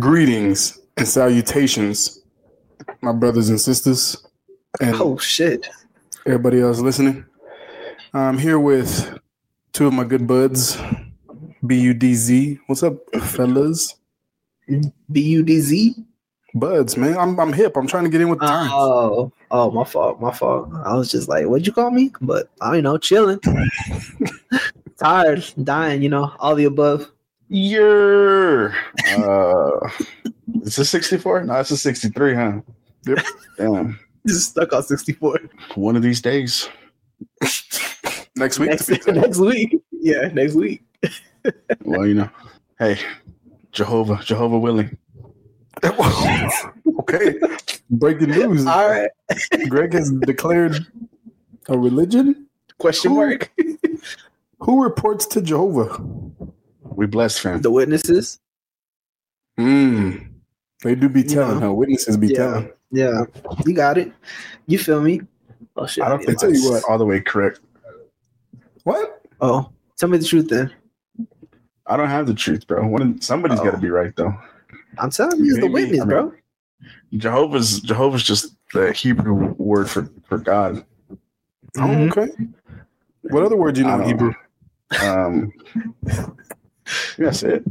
Greetings and salutations, my brothers and sisters, and Oh shit! everybody else listening. I'm here with two of my good buds, BUDZ. What's up, fellas? BUDZ. Buds, man. I'm hip. I'm trying to get in with the times. Oh, my fault. I was just like, what'd you call me? But I don't know, chilling, tired, dying. All the above. Is this 64? No, it's a 63, huh? Yep. Damn. Just stuck on 64. One of these days. Next week. Next week. Yeah, next week. Well, hey, Jehovah willing. Okay. Breaking news. All right. Greg has declared a religion? Question mark. Who reports to Jehovah? We blessed, fam. The witnesses. They do be telling, huh? Witnesses be telling. Yeah, you got it. You feel me? Oh shit! I don't think tell you that's what. all the way correct. What? Oh, tell me the truth then. I don't have the truth, bro. Somebody's got to be right, though. I'm telling you, it's the Maybe. witness, bro. Jehovah's just the Hebrew word for God. Oh, okay. What other words you know in Hebrew? That's it.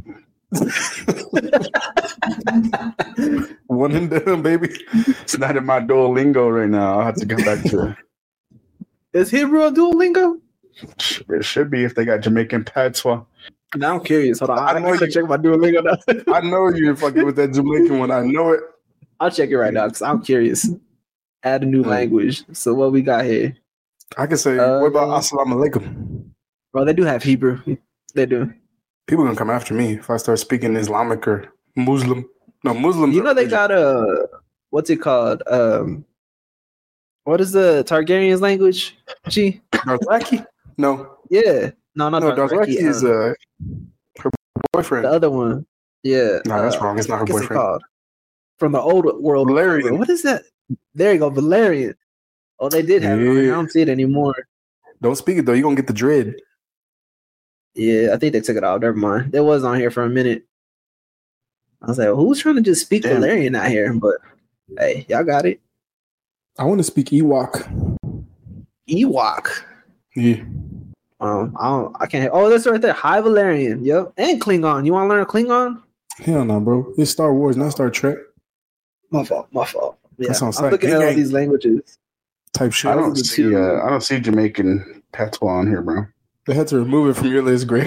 One and done, baby. It's not in my Duolingo right now. I'll have to come back to it. Is Hebrew a Duolingo? It should be if they got Jamaican patois. Now I'm curious. Hold on, I know I can you- check my Duolingo now. I know you're fucking with that Jamaican one. I know it. I'll check it right now because I'm curious. Add a new language. So what we got here, I can say, what about Assalamu alaikum? bro? They do have Hebrew. They do. People gonna come after me if I start speaking Islamic or Muslim. No, Muslims. You know they got what's it called? What is the Targaryen's language? G. Dothraki? No, Yeah. No, not Dothraki is her boyfriend. the other one. Yeah. No, that's wrong. It's not her What's it boyfriend. called? From the old world. Valerian. What is that? There you go, Valerian. Oh, they did have it. I Yeah. don't see it anymore. Don't speak it though. You're gonna get the dread. Yeah, I think they took it out. Never mind. It was on here for a minute. I was like, who's trying to just speak Damn. Valerian out here? But hey, y'all got it. I want to speak Ewok. Ewok. Yeah. I can't. Oh, that's right there. High Valerian. Yep. And Klingon. You want to learn Klingon? Hell no, bro. It's Star Wars, not Star Trek My fault. Yeah. That sounds I'm like looking at all gang. these languages. type shit. I don't see Jamaican patois on here, bro. They had to remove it from your list, Greg.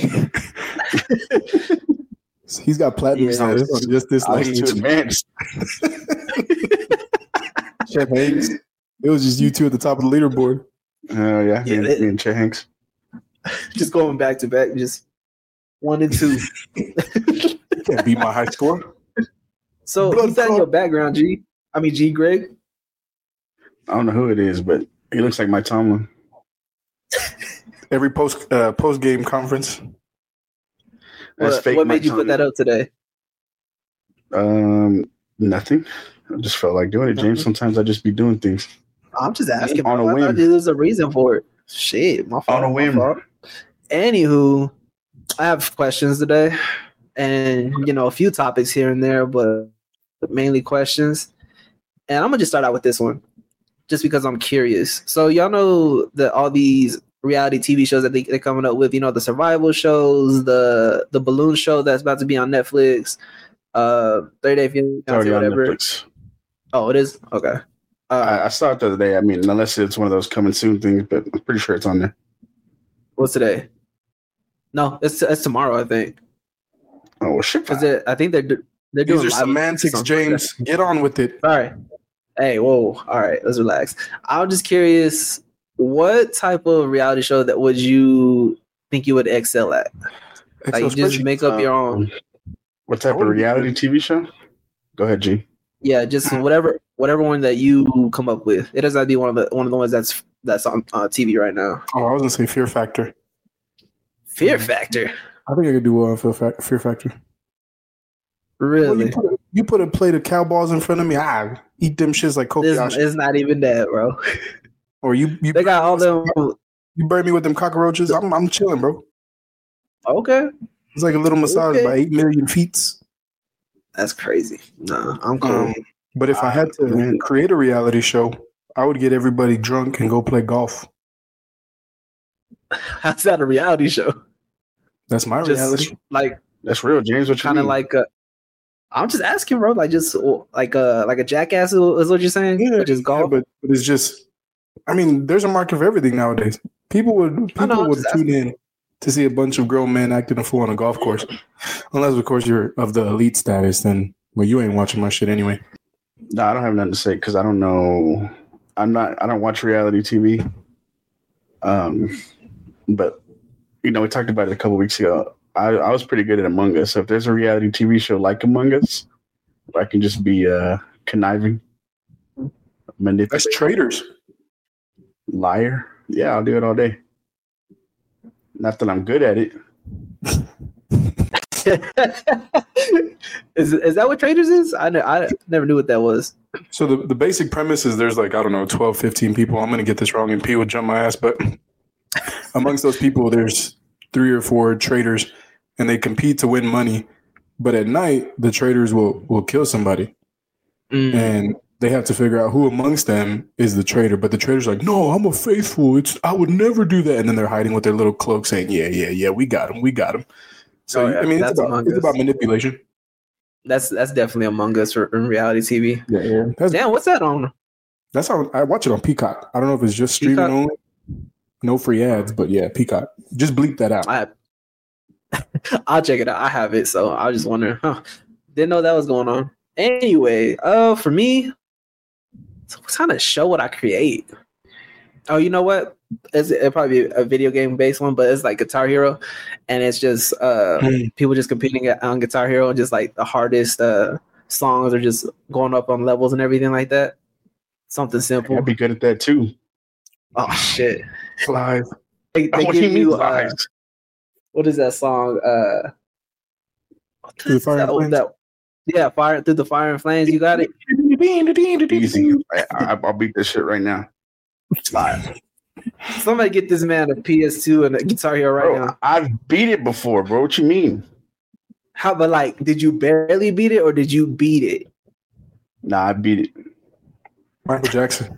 He's got platinum status on just this I was language. too advanced. Chef Hanks. It was just you two at the top of the leaderboard. Oh yeah, Yeah, me and Chet Hanks. Just going back to back, just 1 and 2. Can't beat my high score. So Blood who's that in clot. your background, G? I mean, G. Greg. I don't know who it is, but he looks like my Tomlin. Every post game conference. That's fake. What Mike made you put Tomlin. that up today? Nothing. I just felt like doing it, James. Sometimes I just be doing things I'm just asking. On a bro. I whim. thought there was a reason for it. Shit, my fault. on a my whim. fault. Anywho, I have questions today, and a few topics here and there, but mainly questions. And I'm gonna just start out with this one, just because I'm curious. So y'all know that all these reality TV shows that they're coming up with, the survival shows, the balloon show that's about to be on Netflix, 30 Day Fiancé, It's already on whatever. Netflix. Oh, it is? Okay. I saw it the other day. I mean, unless it's one of those coming soon things, but I'm pretty sure it's on there. What's today? No, it's tomorrow, I think. Oh well, shit. Because I think they're doing These are live semantics, on- James. Get on with it. Sorry. Hey, whoa. All right, let's relax. I'm just curious, what type of reality show that would you think you would excel at? Like you Excel just spreadsheet. make up your own. What type of reality TV show? Go ahead, G. Yeah, just whatever one that you come up with. It doesn't have to be one of the ones that's on TV right now. Oh, I was gonna say Fear Factor. Fear Factor. I think I could do well on Fear Factor. Well, Really? you put a plate of cow balls in front of me. I eat them shits like Kobayashi. It's not even that, bro. Or you They got all them. you burn me with them cockroaches. I'm chilling, bro. Okay. It's like a little massage Okay. by 8 million feet. That's crazy. Nah, I'm cool. But if I had to create a reality show, I would get everybody drunk and go play golf. How's that a reality show? That's my reality. Like that's real, James. What you kind of mean? like I'm just asking, bro. Like just like a jackass is what you're saying? Yeah, just golf. Yeah, but it's just. I mean, there's a market for everything nowadays. People would tune in to see a bunch of grown men acting a fool on a golf course, unless of course you're of the elite status. Then well, you ain't watching my shit anyway. No, I don't have nothing to say because I don't know. I don't watch reality TV. But we talked about it a couple weeks ago. I was pretty good at Among Us. So if there's a reality TV show like Among Us, where I can just be conniving, manipulating. That's traitors. Liar. Yeah, I'll do it all day. Not that I'm good at it. Is that what Traitors is? I never knew what that was. So the basic premise is there's 12, 15 people. I'm going to get this wrong and P will jump my ass. But amongst those people, there's 3 or 4 traitors and they compete to win money. But at night, the traitors will kill somebody. And they have to figure out who amongst them is the traitor. But the traitor's like, no, I'm a faithful. I would never do that. And then they're hiding with their little cloak saying, yeah, we got him. So, I mean, it's about manipulation. That's definitely Among Us in reality TV. Yeah. Damn, what's that on? That's how I watch it on Peacock. I don't know if it's just streaming only. No free ads, but yeah, Peacock. Just bleep that out. I'll check it out. I have it, so I was just wondering. Didn't know that was going on. Anyway, for me, what kind of show would I create? Oh, you know what? It'll probably be a video game based one, but it's like Guitar Hero, and it's just people just competing on Guitar Hero, and just like the hardest songs are just going up on levels and everything like that. Something simple. I'd be good at that too. Oh shit! Live. They give you what is that song? Through the Fire and Flames. Yeah, Fire Through the Fire and Flames. You got it. Easy. I'll beat this shit right now. Live. Somebody get this man a PS2 and a Guitar Hero right now. I've beat it before, bro. What you mean? But did you barely beat it or did you beat it? Nah, I beat it. Michael Jackson.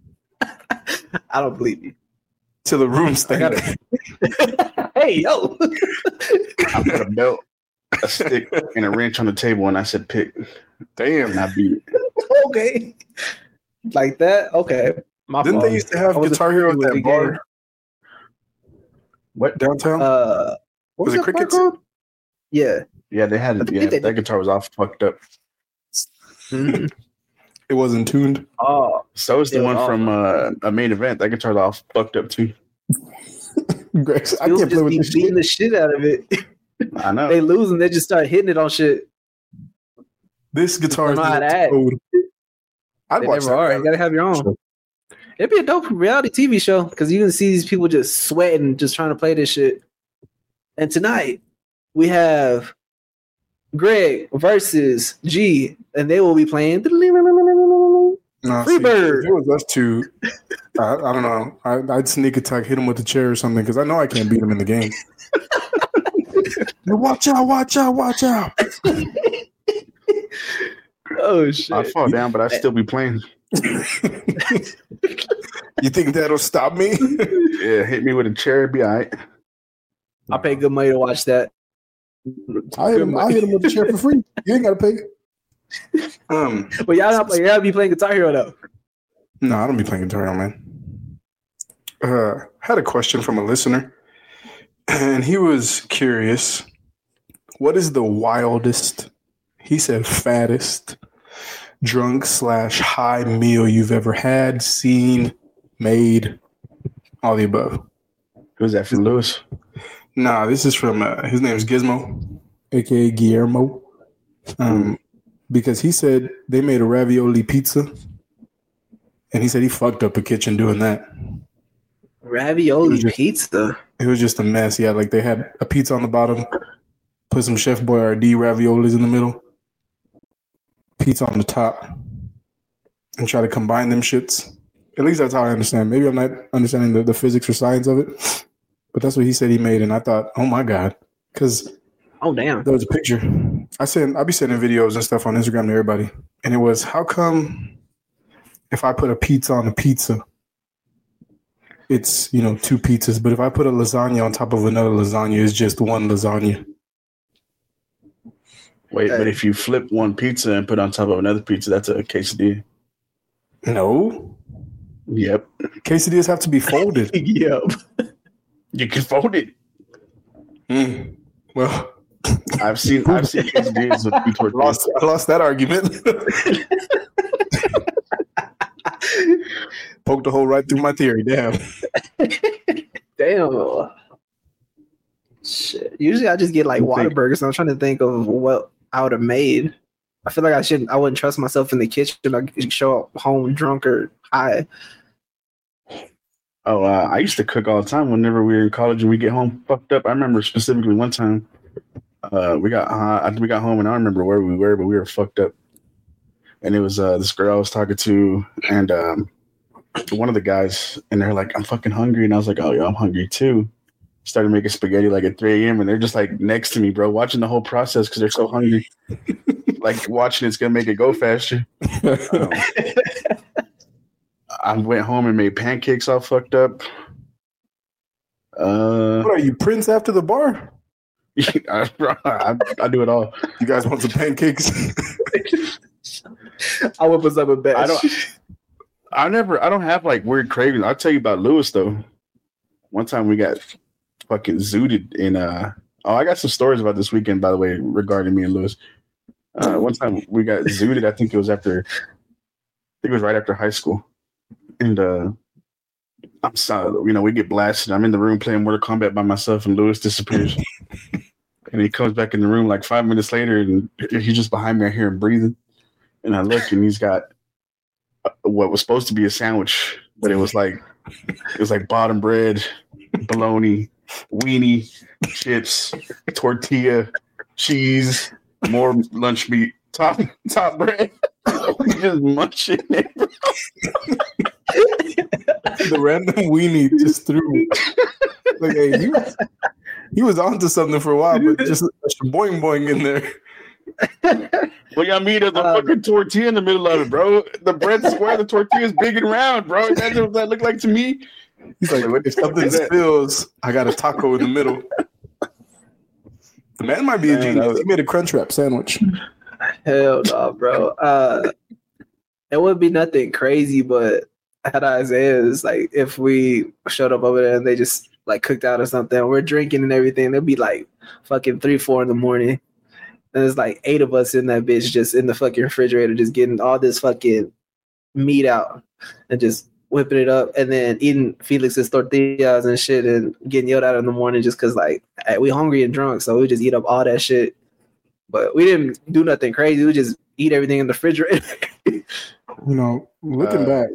I don't believe you. To the room stand. Hey, yo. I put a belt, a stick, and a wrench on the table, and I said pick. Damn. And I beat it. Okay. Like that? Okay. Didn't they used to have Guitar Hero at that bar? What? Downtown? Was it Crickets? Yeah. Yeah, they had it. Yeah, that guitar was all fucked up. Mm-hmm. It wasn't tuned. Oh. So is the one from a main event. That guitar's all fucked up too. Greg, I can't play with this beating the shit out of it. I know. They lose and they just start hitting it on shit. This guitar is code. I'd watch that. You gotta have your own. It'd be a dope reality TV show because you can see these people just sweating, just trying to play this shit. And tonight we have Greg versus G, and they will be playing Freebird. If it was us two, I don't know. I'd sneak attack, hit him with a chair or something because I know I can't beat him in the game. Watch out. Oh shit! I'd fall down, but I'd still be playing. You think that'll stop me? Yeah, hit me with a chair, be all right. I'll pay good money to watch that. I'll hit him with a chair for free. You ain't gotta pay. But y'all be playing Guitar Hero though. No, I don't be playing Guitar Hero, man. Had a question from a listener, and he was curious. What is the wildest, he said fattest, drunk/high meal you've ever had, seen, made, all the above? Who's that from, Lewis? Nah, this is from, his name's Gizmo, a.k.a. Guillermo. Because he said they made a ravioli pizza, and he said he fucked up a kitchen doing that. Ravioli pizza? It was just a mess. Yeah, like they had a pizza on the bottom, put some Chef Boyardee raviolis in the middle, pizza on the top, and try to combine them shits. At least that's how I understand. Maybe I'm not understanding the physics or science of it, but that's what he said he made, and I thought, oh my God. Because oh damn, there was a picture. I be sending videos and stuff on Instagram to everybody, and it was, how come if I put a pizza on a pizza, it's, 2 pizzas, but if I put a lasagna on top of another lasagna, it's just one lasagna. Wait, but if you flip one pizza and put on top of another pizza, that's a quesadilla. No. Yep. Quesadillas have to be folded. Yep. You can fold it. Well, I've seen quesadillas with two tortillas. I lost that argument. Poked a hole right through my theory. Damn. Damn. Shit. Usually I just get like Whataburgers. So I'm trying to think of what I would have made. I feel like I wouldn't trust myself in the kitchen. I show up home drunk or high. Oh, I used to cook all the time whenever we were in college and we get home fucked up. I remember specifically one time we got home and I don't remember where we were, but we were fucked up. And it was this girl I was talking to and one of the guys, and they're like, I'm fucking hungry. And I was like, oh, yeah, I'm hungry too. Started making spaghetti like at 3 a.m. and they're just like next to me, bro, watching the whole process because they're so hungry. Like watching it's going to make it go faster. I went home and made pancakes all fucked up. What are you, Prince after the bar? I do it all. You guys want some pancakes? I whip us up a bed. I don't have like weird cravings. I'll tell you about Lewis though. One time we got fucking zooted in I got some stories about this weekend, by the way, regarding me and Lewis. One time we got zooted, I think it was right after high school. And I'm sorry, we get blasted. I'm in the room playing Mortal Kombat by myself and Lewis disappears. And he comes back in the room like 5 minutes later and he's just behind me. I hear him breathing. And I look and he's got what was supposed to be a sandwich, but it was like bottom bread, bologna, weenie, chips, tortilla, cheese, more lunch meat, top bread. Just munching it, bro. The random weenie just threw. Like, hey, he was onto something for a while, but just boing boing in there. Well, I mean, there's a fucking tortilla in the middle of it, bro. The bread's square, the tortilla is big and round, bro. That's what that look like to me. He's like, if something spills, I got a taco in the middle. The man might be a genius. He made a Crunchwrap sandwich. Hell no, bro. It would be nothing crazy, but at Isaiah's, like, if we showed up over there and they just like cooked out or something, we're drinking and everything, it'd be like fucking 3-4 in the morning. And there's like 8 of us in that bitch just in the fucking refrigerator, just getting all this fucking meat out and just whipping it up and then eating Felix's tortillas and shit and getting yelled at in the morning just because, like, hey, we hungry and drunk. So we just eat up all that shit. But we didn't do nothing crazy. We just eat everything in the refrigerator. Looking back,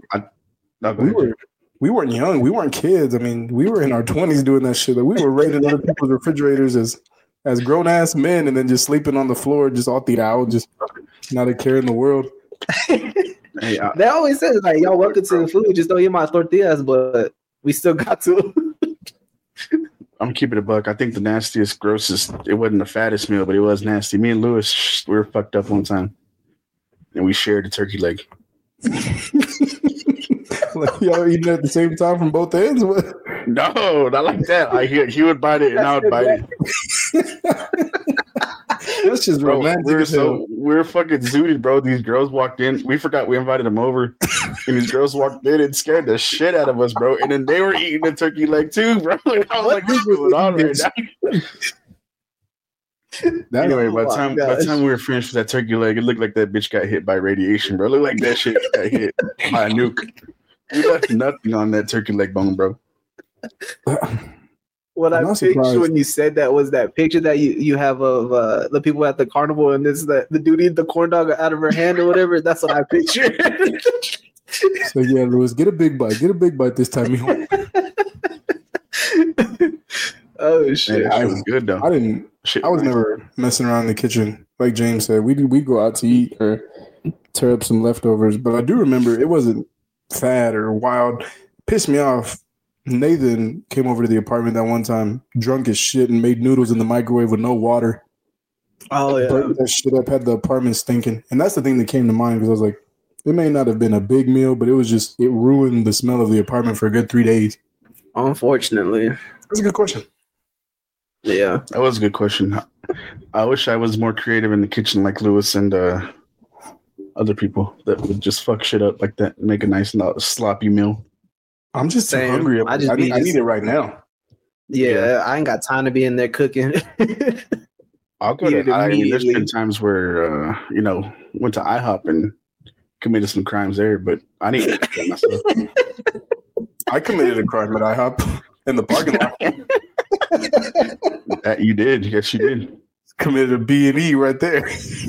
we weren't young. We weren't kids. I mean, we were in our 20s doing that shit. Like, we were raiding other people's refrigerators as grown-ass men and then just sleeping on the floor, just all tirado, just not a care in the world. Hey, they always say, like, y'all welcome to the food, just don't eat my tortillas, but we still got to. I'm keeping it a buck. I think the nastiest, grossest, it wasn't the fattest meal, but it was nasty. Me and Lewis, we were fucked up one time. And we shared a turkey leg. Like, y'all eating at the same time from both ends? What? No, not like that. He would bite it and I would bite it. That's just romantic. We're fucking zooted, bro. These girls walked in. We forgot we invited them over. And these girls walked in and scared the shit out of us, bro. And then they were eating the turkey leg too, bro. And I was like, what's going on right now? Anyway, by the time we were finished with that turkey leg, it looked like that bitch got hit by radiation, bro. It looked like that shit got hit by a nuke. We left nothing on that turkey leg bone, bro. What I pictured when you said that was that picture that you have of the people at the carnival and this the dude eat the corn dog out of her hand or whatever. That's what I pictured. So yeah, Lewis, get a big bite. Get a big bite this time. Oh shit! It was good though. I was never messing around in the kitchen. Like James said, we go out to eat or tear up some leftovers. But I do remember it wasn't fat or wild. Pissed me off. Nathan came over to the apartment that one time, drunk as shit, and made noodles in the microwave with no water. Oh yeah. Burnt that shit up, had the apartment stinking. And that's the thing that came to mind because I was like, it may not have been a big meal, but it was just, it ruined the smell of the apartment for a good 3 days. Unfortunately. That's a good question. Yeah. That was a good question. I wish I was more creative in the kitchen like Lewis and other people that would just fuck shit up like that and make a nice sloppy meal. I'm just too Same. hungry. I I need it right now. Yeah, I ain't got time to be in there cooking. I'll go Eat it to. I mean, there's been immediately. times where went to IHOP and committed some crimes there, but I need to cook myself. I committed a crime at IHOP in the parking lot. That you did, yes, you did. Committed a B&E right there.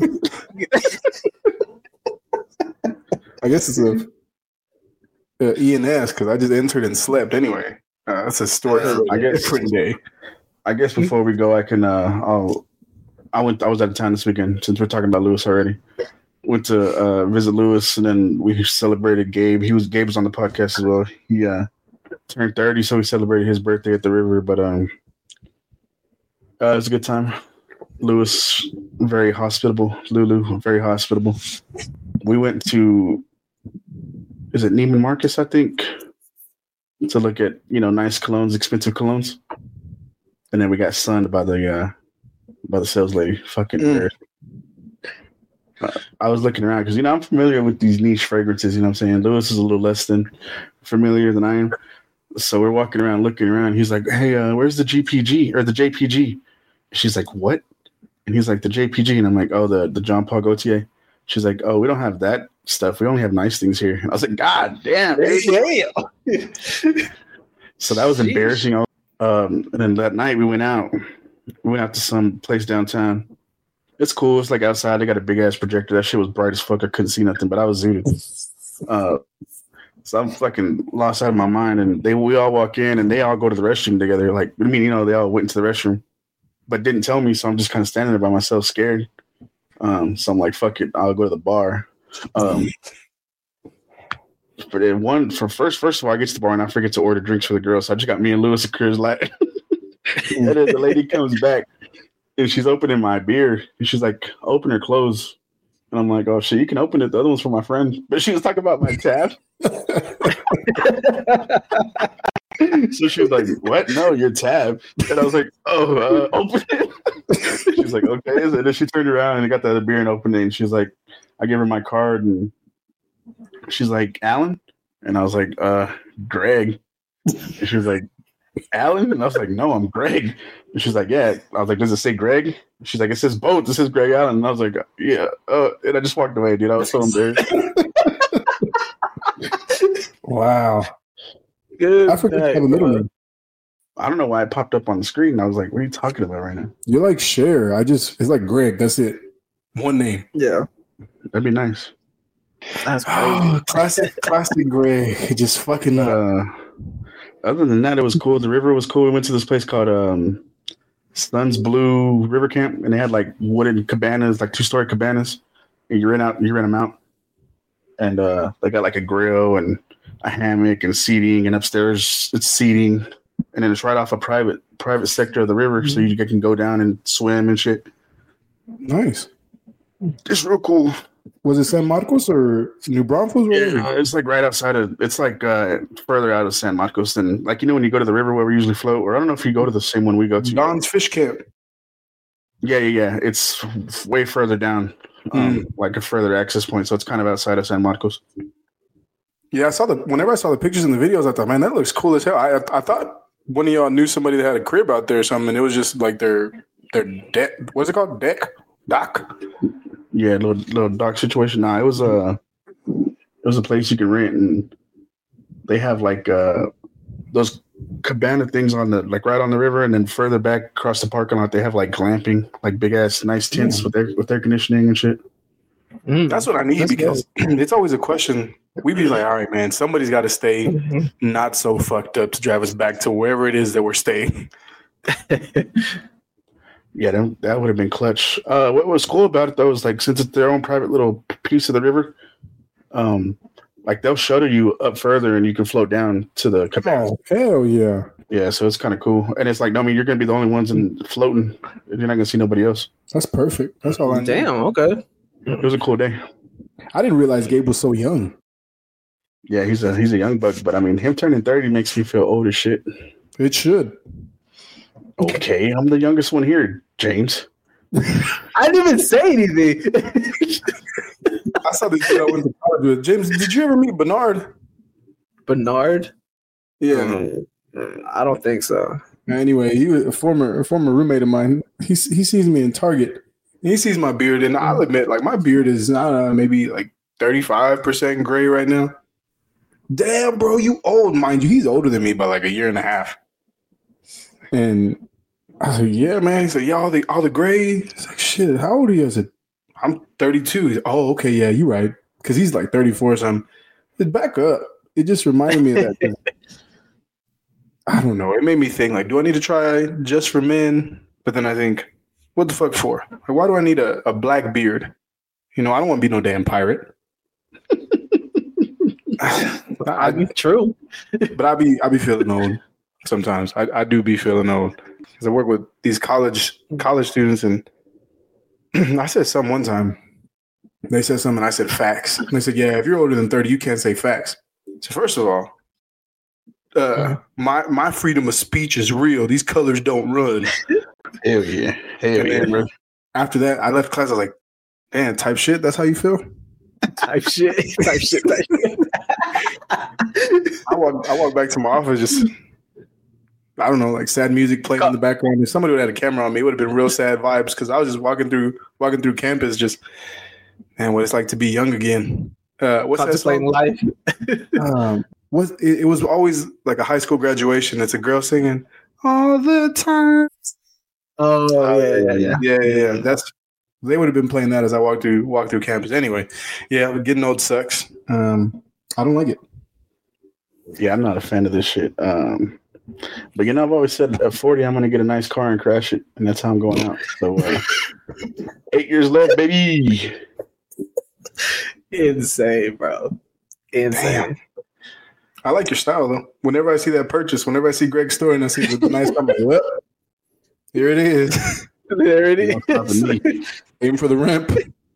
I guess it's a E&S because I just entered and slept anyway. That's a story for I a guess- different day. I guess before we go, I can. I was out of town this weekend since we're talking about Lewis already. Went to visit Lewis, and then we celebrated Gabe. Gabe was on the podcast as well. He turned 30, so we celebrated his birthday at the river. But it was a good time. Lewis, very hospitable. Lulu, very hospitable. We went to, is it Neiman Marcus, I think, to look at nice colognes, expensive colognes, and then we got sunned by the sales lady. Fucking embarrassing. I was looking around because I'm familiar with these niche fragrances. You know what I'm saying? Lewis is a little less than familiar than I am. So we're walking around, looking around. He's like, "Hey, where's the GPG or the JPG?" She's like, "What?" And he's like, "The JPG." And I'm like, "Oh, the Jean Paul Gaultier." She's like, "Oh, we don't have that stuff. We only have nice things here." And I was like, "God damn!" So that was embarrassing. And then that night we went out. We went out to some place downtown. It's cool. It's like outside. They got a big ass projector. That shit was bright as fuck. I couldn't see nothing, but I was zooted. So I'm fucking lost out of my mind. And we all walk in and they all go to the restroom together. Like, they all went into the restroom, but didn't tell me. So I'm just kind of standing there by myself, scared. So I'm like, fuck it, I'll go to the bar. But then first of all, I get to the bar and I forget to order drinks for the girls. So I just got me and Lewis a Coors Light. And then the lady comes back and she's opening my beer. And she's like, "Open or close?" And I'm like, "Oh shit, you can open it. The other one's for my friend." But she was talking about my tab. So she was like, "What? No, your tab." And I was like, "Oh, open it." She's like, "Okay." And then she turned around and got the other beer and opened it. And she's like, I gave her my card and she's like, "Alan?" And I was like, "Greg." And she was like, "Alan?" And I was like, "No, I'm Greg." And she's like, "Yeah." I was like, "Does it say Greg?" She's like, "It says both. It says Greg Allen." And I was like, "Yeah." And I just walked away, dude. I was so embarrassed. Wow. Good. I forget to have a middle name. I don't know why it popped up on the screen. I was like, "What are you talking about right now?" You're like Cher. It's like Greg. That's it. One name. Yeah. That'd be nice. That's crazy. Classic Greg. Just fucking up. Other than that, it was cool. The river was cool. We went to this place called Sun's Blue River Camp, and they had like wooden cabanas, like 2-story cabanas, and you rent them out. And they got like a grill and a hammock and seating, and upstairs it's seating, and then it's right off a private sector of the river, so you can go down and swim and shit. Nice. It's real cool. Was it San Marcos or New Braunfels? Yeah, it's like right outside of. It's like further out of San Marcos than when you go to the river where we usually float. Or I don't know if you go to the same one we go to. Don's Fish Camp. Yeah. It's way further down, like a further access point. So it's kind of outside of San Marcos. Yeah, whenever I saw the pictures and the videos, I thought, man, that looks cool as hell. I thought one of y'all knew somebody that had a crib out there or something. And it was just like their deck. What's it called? Dock. Yeah, little dock situation. Nah, it was a place you can rent, and they have like those cabana things on the right on the river, and then further back across the parking lot, they have like glamping, like big ass nice tents with air conditioning and shit. That's what I need because it's always a question. We'd be like, all right, man, somebody's got to stay not so fucked up to drive us back to wherever it is that we're staying. Yeah, that would have been clutch. What was cool about it though is like since it's their own private little piece of the river, like they'll shuttle you up further and you can float down to the cabana. Oh, hell yeah! Yeah, so it's kind of cool. And it's like, I mean, you're going to be the only ones in floating. You're not going to see nobody else. That's perfect. That's all I need. Damn, okay. It was a cool day. I didn't realize Gabe was so young. Yeah, he's a young buck, but I mean, him turning 30 makes me feel old as shit. It should. Okay, I'm the youngest one here, James. I didn't even say anything. I saw this kid I went to college with. James, did you ever meet Bernard? Bernard? Yeah. I don't think so. Anyway, he was a former roommate of mine. He sees me in Target. And he sees my beard, and I'll admit, like, my beard is maybe like 35% gray right now. Damn, bro, you old, mind you. He's older than me by like a year and a half. And I was like, yeah, man. He's like, yeah, all the gray. He's like, shit, how old are you? I said, I'm 32. He's like, oh, okay, yeah, you're right. Because he's like 34 or something. Just back up. It just reminded me of that. I don't know. It made me think, like, do I need to try just for men? But then I think, what the fuck for? Like, why do I need a black beard? You know, I don't want to be no damn pirate. True. But I be feeling old sometimes. I do be feeling old because I work with these college students, and I said something one time. They said something, and I said facts. And they said, "Yeah, if you're older than 30, you can't say facts." So first of all, my freedom of speech is real. These colors don't run. Hell yeah, bro. After that, I left class. I was like, "Damn, type shit. That's how you feel." Type shit. I walk back to my office, just I don't know, like sad music playing in the background. If somebody would have had a camera on me, it would have been real sad vibes because I was just walking through campus, just man, what it's like to be young again. What's that song? Life. It was always like a high school graduation. It's a girl singing all the time. Oh Yeah. They would have been playing that as I walk through campus. Anyway, yeah, getting old sucks. I don't like it. Yeah, I'm not a fan of this shit. But you know, I've always said at 40, I'm gonna get a nice car and crash it, and that's how I'm going out. So 8 years left, baby. Insane, bro. Insane. Damn. I like your style though. Whenever I see that purchase, whenever I see Greg's store and I see the nice, I'm like, well, here it is. There it is. Aim for the ramp.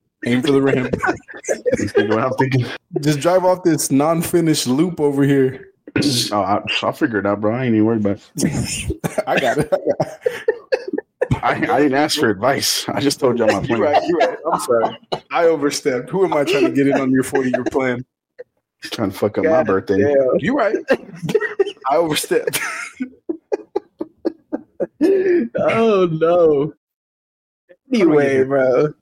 I'm thinking, just drive off this non-finished loop over here. I'll figure it out, bro. I ain't even worried about it. I got it. I didn't ask for advice. I just told y'all my plan. You're right. I'm sorry. I overstepped. Who am I trying to get in on your 40-year plan? Trying to fuck up my birthday. Yeah. You're right. I overstepped. Oh no. Anyway, bro.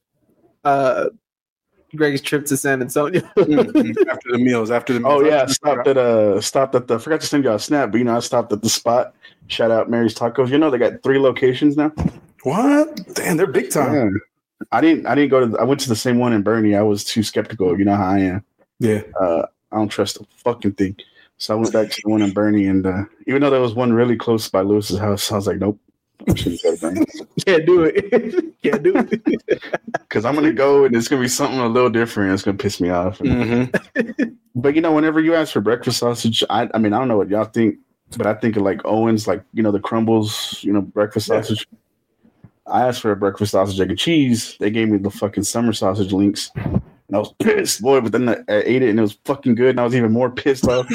Greg's trip to San Antonio. After the meals. Oh yeah, I stopped at I forgot to send y'all a snap, but I stopped at the spot. Shout out Mary's Tacos. You know they got 3 locations now. What? Damn, they're big time. Yeah. I didn't go to. I went to the same one in Bernie. I was too skeptical. You know how I am. Yeah. I don't trust a fucking thing. So I went back to the one in Bernie, and even though there was one really close by Lewis's house, I was like, nope. Can't do it. Because I'm gonna go and it's gonna be something a little different. It's gonna piss me off. Mm-hmm. But whenever you ask for breakfast sausage, I mean I don't know what y'all think, but I think of like Owens, like the crumbles, breakfast sausage. I asked for a breakfast sausage, egg and cheese. They gave me the fucking summer sausage links, and I was pissed, boy. But then I ate it and it was fucking good, and I was even more pissed off.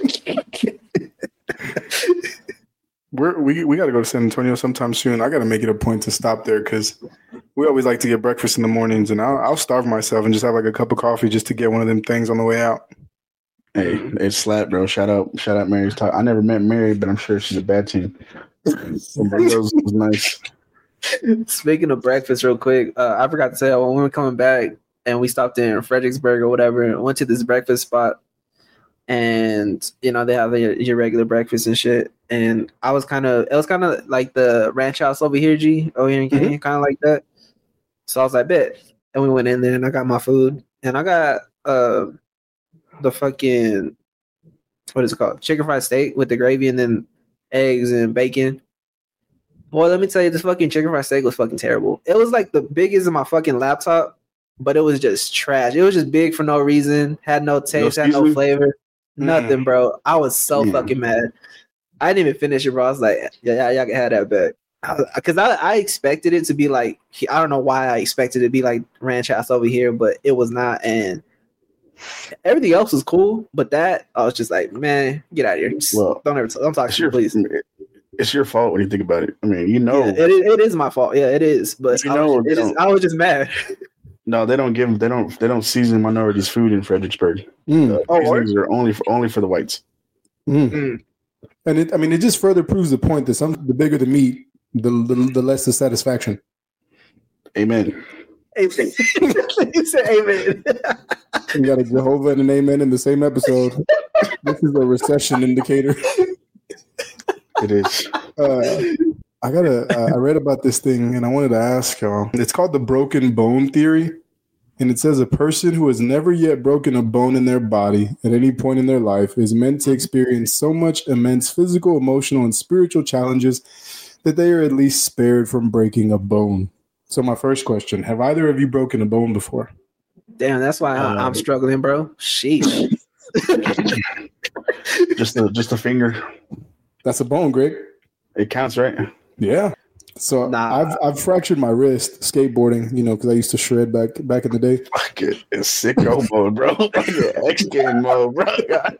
We got to go to San Antonio sometime soon. I got to make it a point to stop there because we always like to get breakfast in the mornings, and I'll starve myself and just have like a cup of coffee just to get one of them things on the way out. Hey, it's slap, bro. Shout out Mary's Talk. I never met Mary, but I'm sure she's a bad team. was nice. Speaking of breakfast, real quick, I forgot to say when we were coming back and we stopped in Fredericksburg or whatever, and went to this breakfast spot. And they have your regular breakfast and shit. And it was kind of like the ranch house over here, over here in Kenya, kind of like that. So I was like, bet. And we went in there and I got my food. And I got the fucking, what is it called? Chicken fried steak with the gravy and then eggs and bacon. Boy, let me tell you, this fucking chicken fried steak was fucking terrible. It was like the biggest of my fucking laptop, but it was just trash. It was just big for no reason, had no taste, had no flavor. Nothing, bro. I was so fucking mad. I didn't even finish it, bro. I was like, yeah, y'all can have that back. Because I expected it to be like, I don't know why I expected it to be like Ranch House over here, but it was not. And everything else was cool, but that I was just like, man, get out of here. Just Well, don't talk to me, please. It's your fault when you think about it. I mean, Yeah, it is my fault. Yeah, it is. But I was just mad. No, they don't season minorities' food in Fredericksburg. Seasonings are only for the whites. And it just further proves the point that the bigger the meat, the less the satisfaction. Amen. You said amen. You got a Jehovah and an amen in the same episode. This is a recession indicator. It is. I read about this thing and I wanted to ask y'all. It's called the broken bone theory. And it says a person who has never yet broken a bone in their body at any point in their life is meant to experience so much immense physical, emotional, and spiritual challenges that they are at least spared from breaking a bone. So my first question, have either of you broken a bone before? Damn, that's why I'm struggling, bro. Sheesh. just a finger. That's a bone, Greg. It counts, right? Yeah. So I've fractured my wrist skateboarding, because I used to shred back in the day. Fuck it. It's sicko mode, bro. X game mode, bro.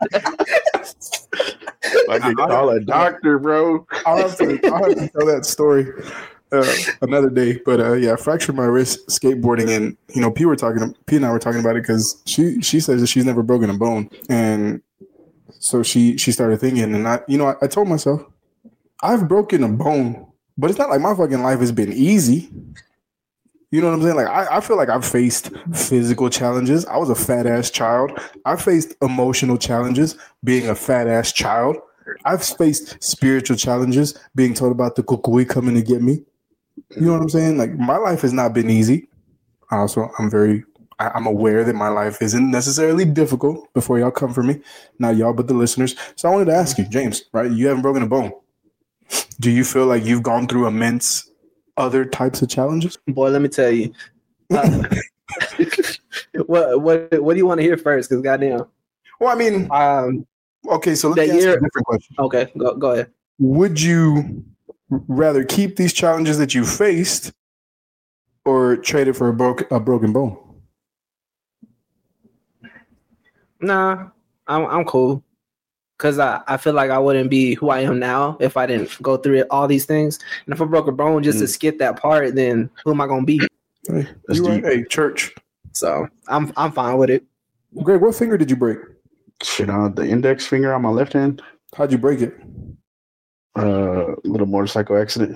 I can call a doctor, bro. I'll have to tell that story another day. But I fractured my wrist skateboarding, and P and I were talking about it because she says that she's never broken a bone, and so she started thinking, and I told myself, I've broken a bone. But it's not like my fucking life has been easy. You know what I'm saying? Like, I feel like I've faced physical challenges. I was a fat ass child. I faced emotional challenges being a fat ass child. I've faced spiritual challenges being told about the kukui coming to get me. You know what I'm saying? Like, my life has not been easy. I'm aware that my life isn't necessarily difficult before y'all come for me. Not y'all, but the listeners. So I wanted to ask you, James, right? You haven't broken a bone. Do you feel like you've gone through immense other types of challenges? Boy, let me tell you. What do you want to hear first? Because goddamn. Well, I mean, okay, so let's ask a different question. Okay, go ahead. Would you rather keep these challenges that you faced or trade it for a broken bone? Nah, I'm cool. Because I feel like I wouldn't be who I am now if I didn't go through all these things. And if I broke a bone just to skip that part, then who am I going to be? Hey, you right. Hey, church. So I'm fine with it. Greg, what finger did you break? Shit, on the index finger on my left hand. How'd you break it? Little motorcycle accident.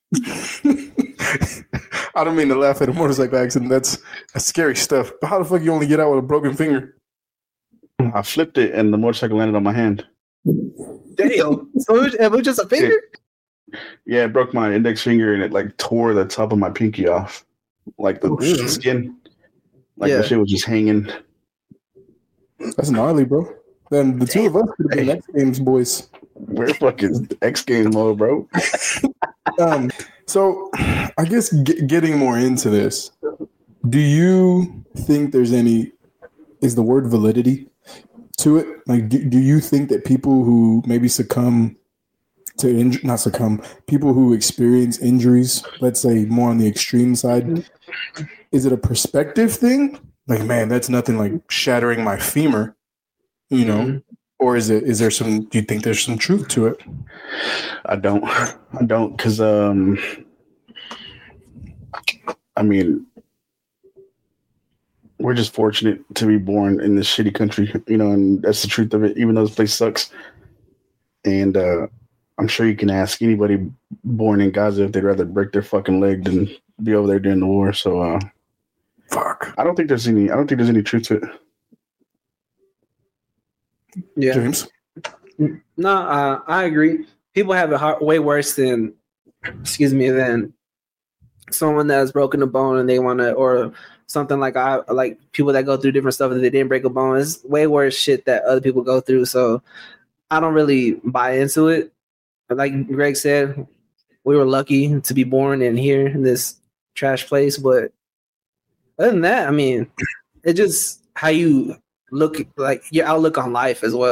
I don't mean to laugh at a motorcycle accident. That's scary stuff. But how the fuck you only get out with a broken finger? I flipped it and the motorcycle landed on my hand. Damn. So it was just a finger? Yeah, it broke my index finger and it like tore the top of my pinky off. Like the skin. Like the shit was just hanging. That's gnarly, bro. Then the two of us could have been X Games boys. We're fucking X Games mode, bro. So I guess getting more into this, do you think is the word validity to it? Like, do you think that people who maybe people who experience injuries, let's say more on the extreme side, is it a perspective thing? Like, man, that's nothing like shattering my femur, or do you think there's some truth to it? I don't, because I mean, we're just fortunate to be born in this shitty country, and that's the truth of it, even though this place sucks. And I'm sure you can ask anybody born in Gaza if they'd rather break their fucking leg than be over there during the war. So, fuck. I don't think there's any truth to it. Yeah. James? No, I agree. People have it way worse than someone that has broken a bone and they want to, or something like people that go through different stuff that they didn't break a bone. It's way worse shit that other people go through. So I don't really buy into it. Like Greg said, we were lucky to be born in here in this trash place. But other than that, I mean, it's just how you look, like your outlook on life as well.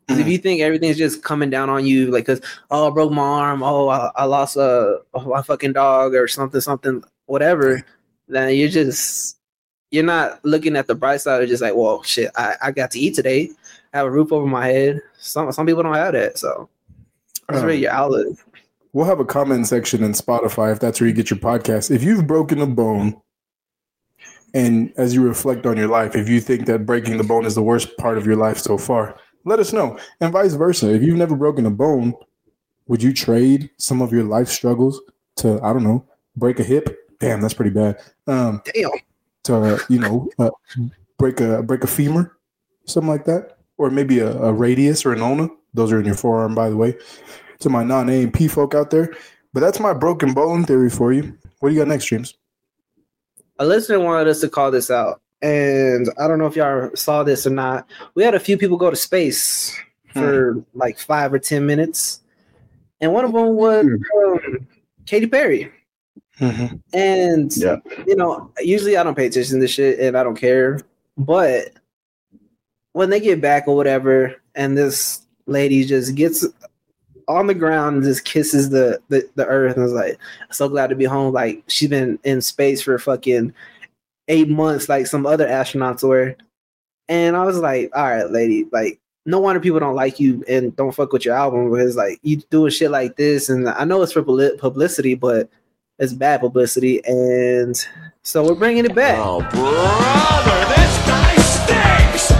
Because if you think everything's just coming down on you, like, cause I broke my arm, I lost my fucking dog or something, whatever, then you're not looking at the bright side of just like, well, shit, I got to eat today, I have a roof over my head. Some people don't have that, so that's really your outlet. We'll have a comment section in Spotify if that's where you get your podcast. If you've broken a bone, and as you reflect on your life, if you think that breaking the bone is the worst part of your life so far, let us know. And vice versa. If you've never broken a bone, would you trade some of your life struggles to, I don't know, break a hip? Damn, that's pretty bad. Damn. To, break a femur, something like that. Or maybe a radius or an ulna. Those are in your forearm, by the way. To my non-A&P folk out there. But that's my broken bone theory for you. What do you got next, James? A listener wanted us to call this out. And I don't know if y'all saw this or not. We had a few people go to space for like 5 or 10 minutes. And one of them was Katy Perry. Mm-hmm. And, usually I don't pay attention to shit and I don't care. But when they get back or whatever, and this lady just gets on the ground and just kisses the earth and was like, so glad to be home. Like, she's been in space for fucking 8 months, like some other astronauts were. And I was like, all right, lady, like, no wonder people don't like you and don't fuck with your album, because like you doing shit like this. And I know it's for publicity, but it's bad publicity. And so we're bringing it back. Oh, brother, this guy stinks!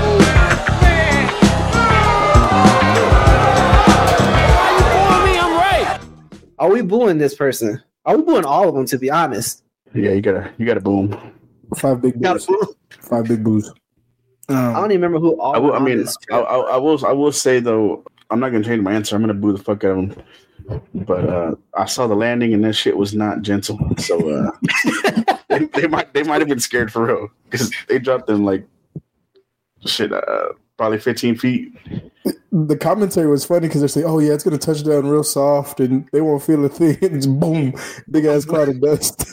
Are we booing this person? Are we booing all of them, to be honest? Yeah, you gotta boom. 5 big boos. 5 big boos. I don't even remember who all. I will say though, I'm not gonna change my answer. I'm gonna boo the fuck out of him. But I saw the landing and that shit was not gentle. So they might have been scared for real, because they dropped them like shit, probably 15 feet. The commentary was funny because they're saying, "Oh yeah, it's gonna touch down real soft and they won't feel a thing." And it's boom, big ass cloud of dust.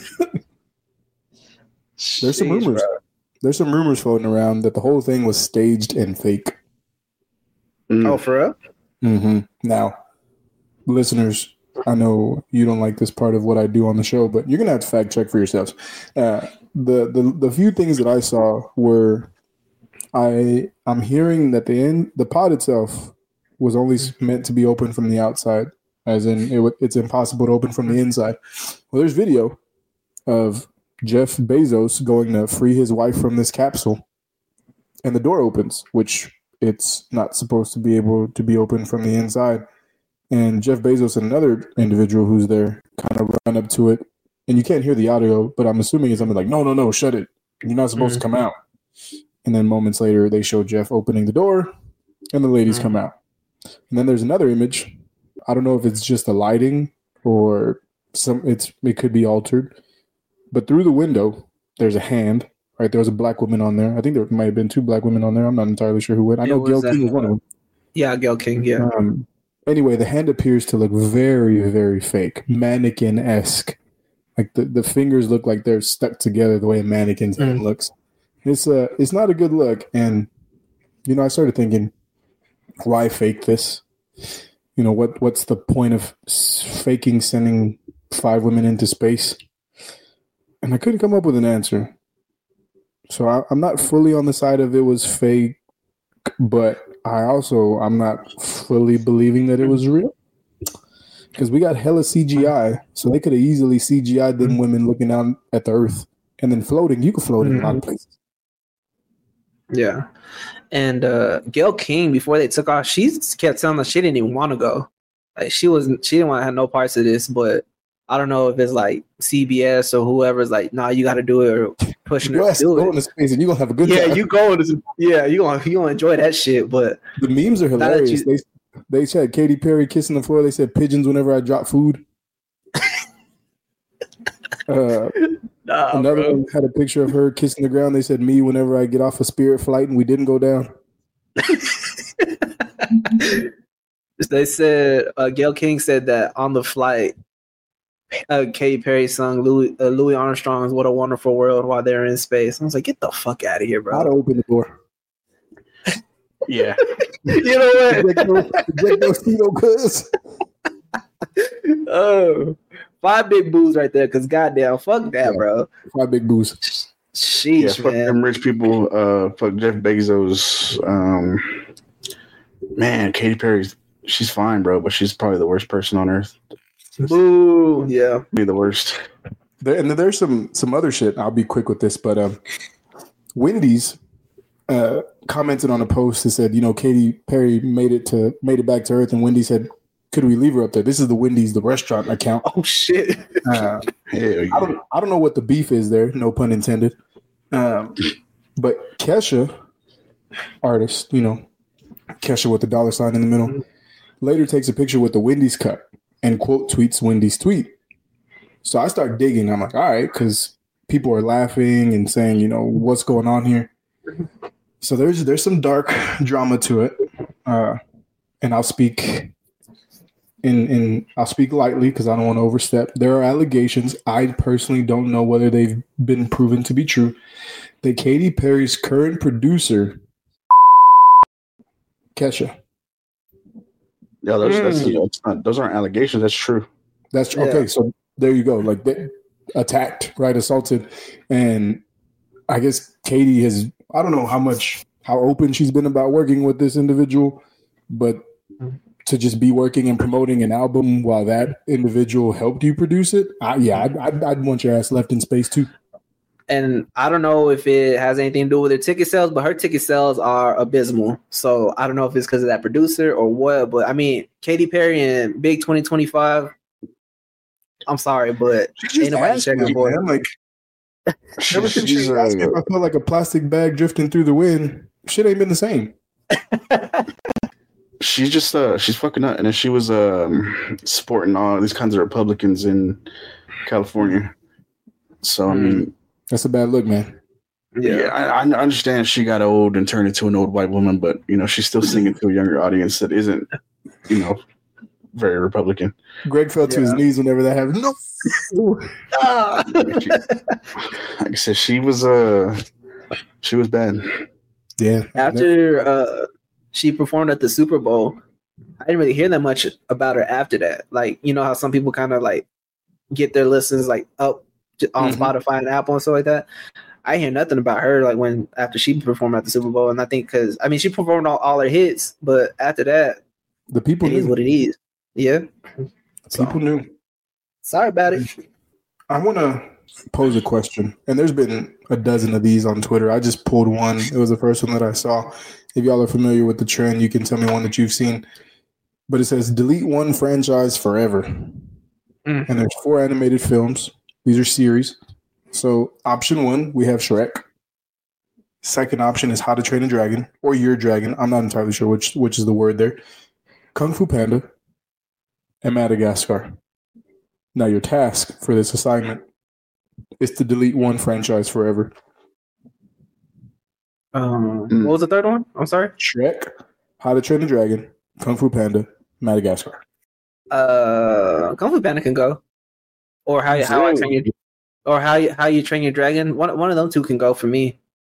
There's some rumors. Bro. There's some rumors floating around that the whole thing was staged and fake. Oh, for real? Mm-hmm. Now, listeners, I know you don't like this part of what I do on the show, but you're gonna have to fact check for yourselves. The few things that I saw were, I'm hearing that the pod itself was only meant to be open from the outside, as in it's impossible to open from the inside. Well, there's video of Jeff Bezos going to free his wife from this capsule, and the door opens, which it's not supposed to be able to be open from the inside. And Jeff Bezos and another individual who's there kind of run up to it, and you can't hear the audio, but I'm assuming it's something like, no, shut it. You're not supposed to come out. And then moments later, they show Jeff opening the door, and the ladies come out. And then there's another image. I don't know if it's just the lighting or it could be altered. But through the window, there's a hand. Right, there was a black woman on there. I think there might have been 2 black women on there. I'm not entirely sure who went. I know Gayle King was one of them. Yeah, Gayle King. Yeah. Anyway, the hand appears to look very, very fake, mannequin-esque. Like the fingers look like they're stuck together the way a mannequin's hand looks. It's not a good look. And I started thinking, why fake this? What's the point of faking sending 5 women into space? And I couldn't come up with an answer. So I'm not fully on the side of it was fake, but I'm not fully believing that it was real. Because we got hella CGI, so they could have easily CGI'd them women looking down at the earth and then floating. You could float in a lot of places. Yeah. And Gayle King, before they took off, she kept telling us she didn't even want to go. Like she didn't want to have no parts of this, but I don't know if it's like CBS or whoever's like, nah, you got to do it, or pushing her to do it. Into space and you're gonna have a good time. You gonna enjoy that shit. But the memes are hilarious. They said Katy Perry kissing the floor. They said pigeons whenever I drop food. Another one had a picture of her kissing the ground. They said me whenever I get off a Spirit flight and we didn't go down. They said Gayle King said that on the flight, Katy Perry sung Louis Armstrong's "What a Wonderful World" while they're in space. I was like, get the fuck out of here, bro. I'd open the door. Yeah. You know what? Jack Mosquito, cuz. Oh, 5 big boos right there. Cause goddamn, fuck that, Yeah. bro. 5 big boos. Sheesh, Yeah, fuck man. them rich people. Fuck Jeff Bezos. Man, Katy Perry's she's fine, bro, but she's probably the worst person on earth. Boo. Yeah. Be the worst. And there's some other shit. I'll be quick with this, but Wendy's commented on a post that said, Katy Perry made it back to Earth, and Wendy said, "Could we leave her up there?" This is the Wendy's, the restaurant account. Oh shit. Hell yeah. I don't know what the beef is there, no pun intended. But Kesha, artist, Kesha with the $sign in the middle, later takes a picture with the Wendy's cup and quote tweets Wendy's tweet. So I start digging. I'm like, all right, because people are laughing and saying, what's going on here. So there's some dark drama to it, and I'll speak I'll speak lightly because I don't want to overstep. There are allegations. I personally don't know whether they've been proven to be true. That Katy Perry's current producer, Kesha. Yeah, those aren't allegations. That's true. That's Yeah. okay. So there you go. Like they attacked, right? Assaulted, and I guess Katy has. I don't know how open she's been about working with this individual, but to just be working and promoting an album while that individual helped you produce it, I'd want your ass left in space too. And I don't know if it has anything to do with her ticket sales, but her ticket sales are abysmal. So I don't know if it's because of that producer or what. But I mean, Katy Perry and Big 2025. I'm sorry, but ain't nobody checking her, boy. Man. Like everything she's asking, I felt like a plastic bag drifting through the wind. Shit ain't been the same. She's just she's fucking up, and then she was supporting all these kinds of Republicans in California. So I mean, that's a bad look, man. yeah, I understand she got old and turned into an old white woman, but she's still singing to a younger audience that isn't, very Republican. Greg fell to his knees whenever that happened. No. Like I said, she was bad. Yeah. After she performed at the Super Bowl, I didn't really hear that much about her after that. Like, how some people kind of like get their listens like up on Spotify and Apple and stuff like that. I hear nothing about her like after she performed at the Super Bowl, and I think because she performed all her hits, but after that, the people it is what it is. Yeah, people knew. Sorry about it. I want to pose a question, and there's been a dozen of these on Twitter. I just pulled one. It was the first one that I saw. If y'all are familiar with the trend, you can tell me one that you've seen. But it says, delete one franchise forever. And there's 4 animated films. These are series. So option 1, we have Shrek. Second option is How to Train a Dragon or Your Dragon. I'm not entirely sure which is the word there. Kung Fu Panda and Madagascar. Now your task for this assignment is to delete one franchise forever. What was the third one? I'm sorry. Shrek, How to Train a Dragon, Kung Fu Panda, Madagascar. Kung Fu Panda can go, or how you train your dragon. One of them two can go for me.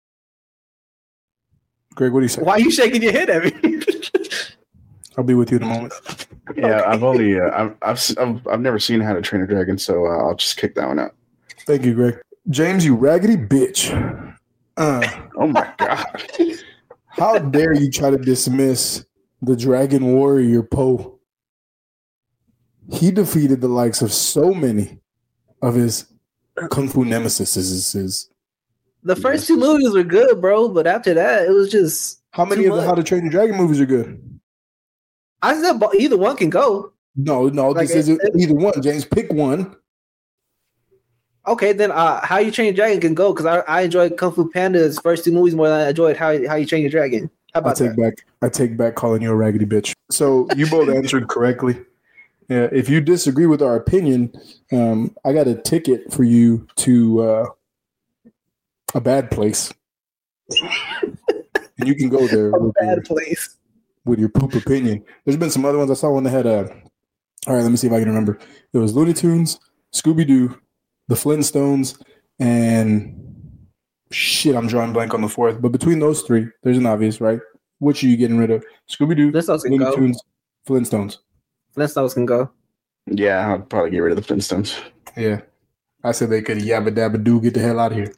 Greg, what do you say? Why are you shaking your head at me? I'll be with you in a moment. Yeah, I've only I've never seen How to Train a Dragon, so I'll just kick that one out. Thank you, Greg. James, you raggedy bitch. Oh my god! How dare you try to dismiss the Dragon Warrior Poe? He defeated the likes of so many of his Kung Fu nemesis. The first 2 movies were good, bro, but after that, it was just How many of the How to Train Your Dragon movies are good? I said either one can go. No, Like, this isn't either one. James, pick one. Okay, then How You Train Your Dragon can go because I enjoyed Kung Fu Panda's first 2 movies more than I enjoyed How You Train Your Dragon. How about that? I take back calling you a raggedy bitch. So you both answered correctly. Yeah, if you disagree with our opinion, I got a ticket for you to a bad place, and you can go there. Place with your poop opinion. There's been some other ones. I saw one that had all right, let me see if I can remember. It was Looney Tunes, Scooby-Doo, the Flintstones, and shit, I'm drawing blank on the fourth. But between those 3, there's an obvious, right? Which are you getting rid of? Scooby Doo, Flintstones can Looney go. Tunes, Flintstones. Flintstones can go. Yeah, I'd probably get rid of the Flintstones. Yeah. I said they could yabba dabba doo, get the hell out of here.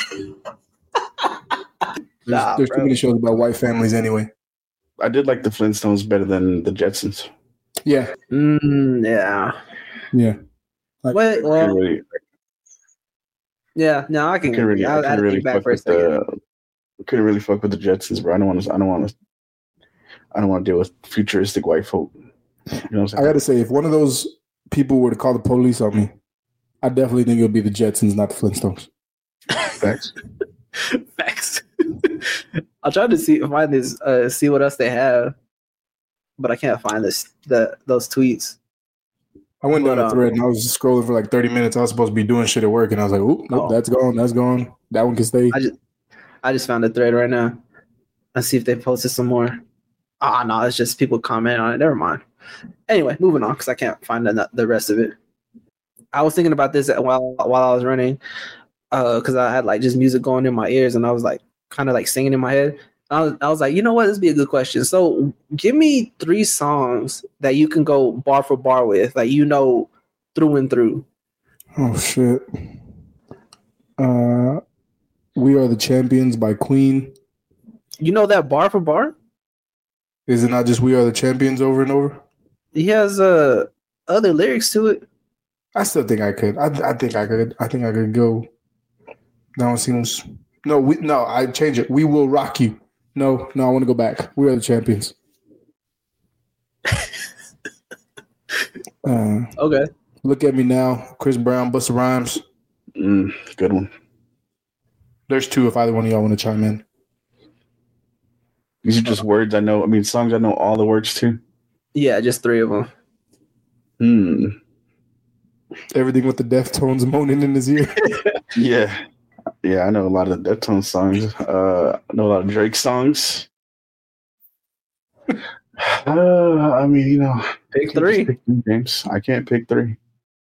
There's too many shows about white families anyway. I did like the Flintstones better than the Jetsons. Yeah. Yeah. Yeah. Wait, Couldn't well, really, yeah. No, I can. couldn't really, I had to really think back fuck for a with second. couldn't really fuck with the Jetsons, bro. I don't want to deal with futuristic white folk. You know what I'm saying? I got to say, if one of those people were to call the police on me, I definitely think it would be the Jetsons, not the Flintstones. Facts. Facts. I'll try to see what else they have, but I can't find those tweets. I went down a thread and I was just scrolling for like 30 minutes. I was supposed to be doing shit at work, and I was like, "Oop, nope, that's gone. That's gone. That one can stay." I just found a thread right now. Let's see if they posted some more. No, it's just people comment on it. Never mind. Anyway, moving on because I can't find the rest of it. I was thinking about this while I was running because I had like just music going in my ears and I was like kind of like singing in my head. I was like, you know what? This would be a good question. So give me 3 songs that you can go bar for bar with, like through and through. Oh shit. We Are the Champions by Queen. You know that bar for bar? Is it not just We Are the Champions over and over? He has other lyrics to it. I still think I could. I think I could. I think I could go. That one seems. No, I change it. We Will Rock You. No, I want to go back. We Are the Champions. Okay. Look at Me Now. Chris Brown, Busta Rhymes. Good one. There's 2 if either one of y'all want to chime in. These are just words I know. I mean, songs I know all the words to. Yeah, just 3 of them. Everything with the Deftones moaning in his ear. Yeah, I know a lot of the Deftones songs. I know a lot of Drake songs. I mean, pick 3. Pick 3 games. I can't pick 3.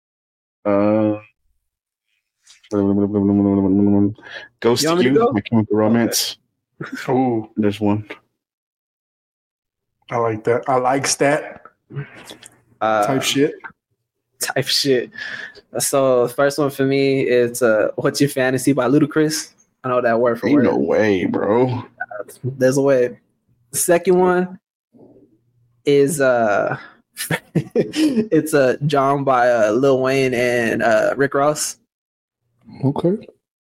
Ghost You want me to You, go? My Chemical Romance. Oh, There's one. I like that. I like stat type shit. Type shit. So the first one for me is "What's Your Fantasy" by Ludacris. I know that word for Ain't word. no way, bro. There's a way. The second one is it's John by Lil Wayne and Rick Ross. Okay.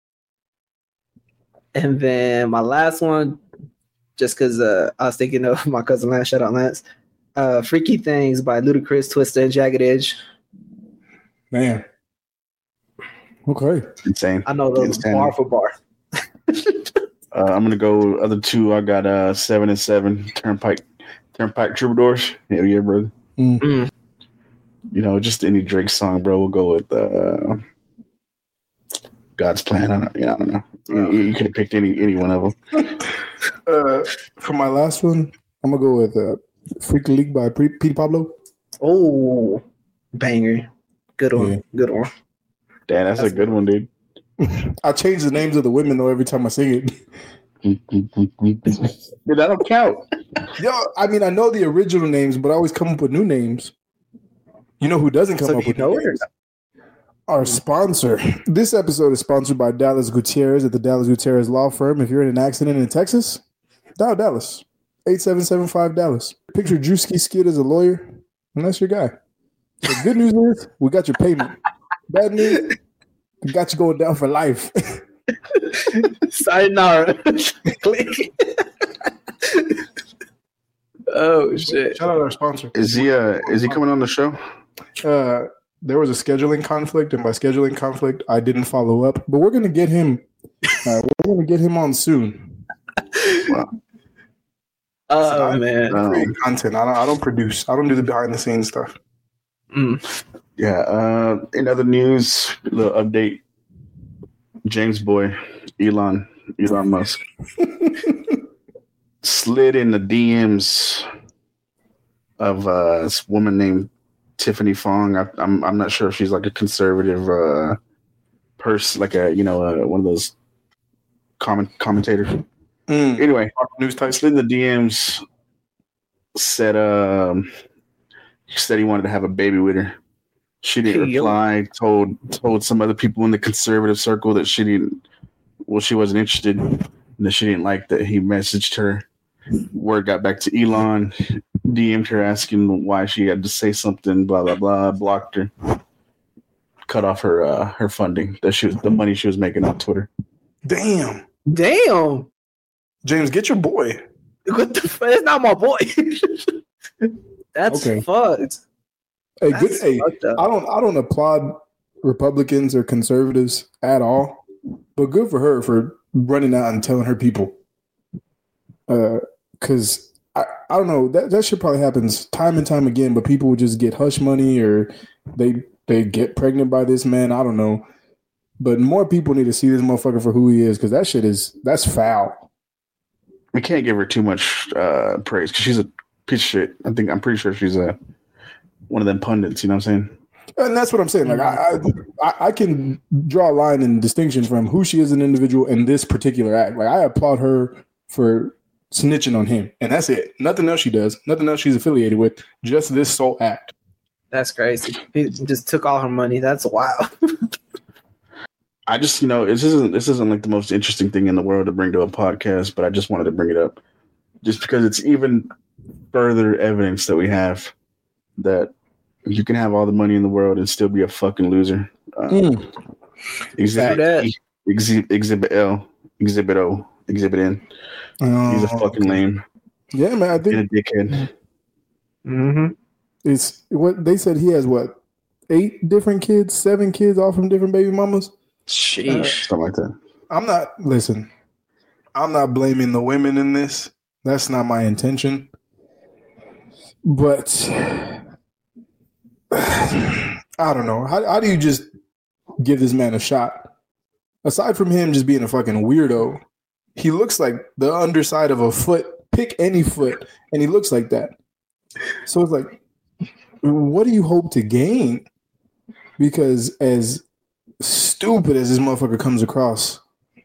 And then my last one, just because I was thinking of my cousin Lance. Shout out Lance. "Freaky Things" by Ludacris, Twista, and Jagged Edge. Man. Okay. Insane. I know those Insane. bar for bar. I'm gonna go other 2. I got 7 and 7. Turnpike Troubadours. Hell yeah, brother. Mm. You know, just any Drake song, bro. We'll go with God's Plan. I don't know. You could have picked any one of them. For my last one, I'm gonna go with "Freak League" by Pete Pablo. Oh, banger. Good one. Yeah. Good one. Damn, that's a good one, dude. I change the names of the women though every time I sing it. Dude, that don't count. Yo, I mean, I know the original names, but I always come up with new names. You know who doesn't come So up you with know new it or names? Our sponsor. This episode is sponsored by Dallas Gutierrez at the Dallas Gutierrez Law Firm. If you're in an accident in Texas, dial Dallas. 8775 Dallas. Picture Drewski Skid as a lawyer, and that's your guy. The good news is we got your payment. Bad news, we got you going down for life. Sayonara. Click. Oh shit. Shout out our sponsor. Is he coming on the show? There was a scheduling conflict, and by scheduling conflict, I didn't follow up. But we're gonna get him. We're gonna get him on soon. Wow. Oh man. I create content. I don't produce. I don't do the behind the scenes stuff. Yeah. In other news, a little update. James Boy, Elon Musk, slid in the DMs of this woman named Tiffany Fong. I'm not sure if she's like a conservative person, like one of those commentators. Anyway, News type. in the DMs said he wanted to have a baby with her. She didn't reply. Told some other people in the conservative circle that she wasn't interested, and that she didn't like that he messaged her. Word got back to Elon, DM'd her asking why she had to say something, blah blah blah, blocked her, cut off her funding, the money she was making on Twitter. Damn. James, get your boy. What the fuck? It's not my boy. That's fucked. Hey, I don't applaud Republicans or conservatives at all, but good for her for running out and telling her people. Because I don't know, that shit probably happens time and time again, but people would just get hush money or they get pregnant by this man. I don't know. But more people need to see this motherfucker for who he is, because that's foul. We can't give her too much praise because she's a piece of shit. I'm pretty sure she's one of them pundits. You know what I'm saying? And that's what I'm saying. Like I can draw a line and distinction from who she is as an individual and this particular act. Like I applaud her for snitching on him, and that's it. Nothing else she does. Nothing else she's affiliated with. Just this sole act. That's crazy. He just took all her money. That's wild. I just, this isn't like the most interesting thing in the world to bring to a podcast, but I just wanted to bring it up just because it's even further evidence that we have that you can have all the money in the world and still be a fucking loser. Exhibit L, Exhibit O, Exhibit N. He's a fucking lame. Yeah, man. I think a dickhead. Mm-hmm. It's what they said. He has 8 different kids, 7 kids, all from different baby mamas. Sheesh. Something like that. I'm not blaming the women in this. That's not my intention. But I don't know. How do you just give this man a shot? Aside from him just being a fucking weirdo, he looks like the underside of a foot. Pick any foot, and he looks like that. So it's like, what do you hope to gain? Because as stupid as this motherfucker comes across,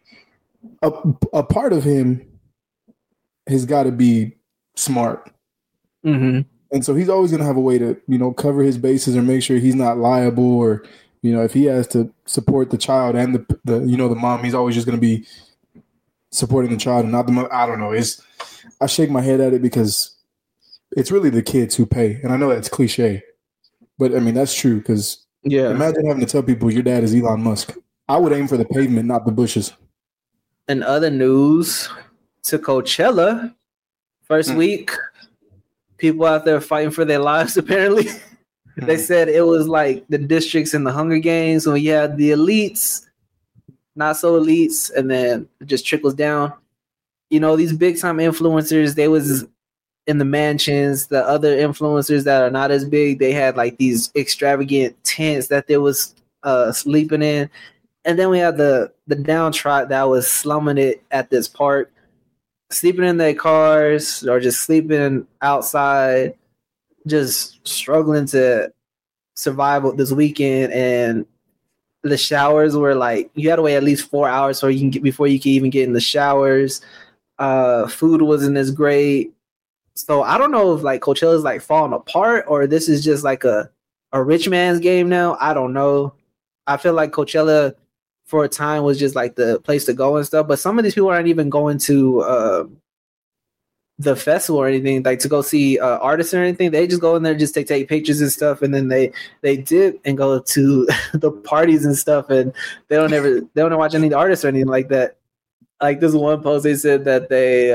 a part of him has got to be smart. Mm-hmm. And so he's always going to have a way to, cover his bases or make sure he's not liable, or, if he has to support the child and the mom, he's always just going to be supporting the child and not the mom. I don't know. I shake my head at it because it's really the kids who pay. And I know that's cliche, but I mean, that's true because imagine having to tell people your dad is Elon Musk. I would aim for the pavement, not the bushes. In other news, to Coachella, first week, people out there fighting for their lives, apparently. They said it was like the districts in the Hunger Games when you had the elites, not so elites, and then it just trickles down. These big-time influencers, they was in the mansions. The other influencers that are not as big, they had like these extravagant tents that they was sleeping in. And then we had the downtrodden that was slumming it at this park, sleeping in their cars or just sleeping outside, just struggling to survive this weekend. And the showers were like, you had to wait at least 4 hours before you could even get in the showers. Food wasn't as great. So I don't know if like Coachella's like falling apart or this is just like a rich man's game now. I don't know. I feel like Coachella for a time was just like the place to go and stuff, but some of these people aren't even going to the festival or anything, like to go see artists or anything. They just go in there, just take pictures and stuff, and then they dip and go to the parties and stuff, and they don't watch any of the artists or anything like that. Like this one post, they said that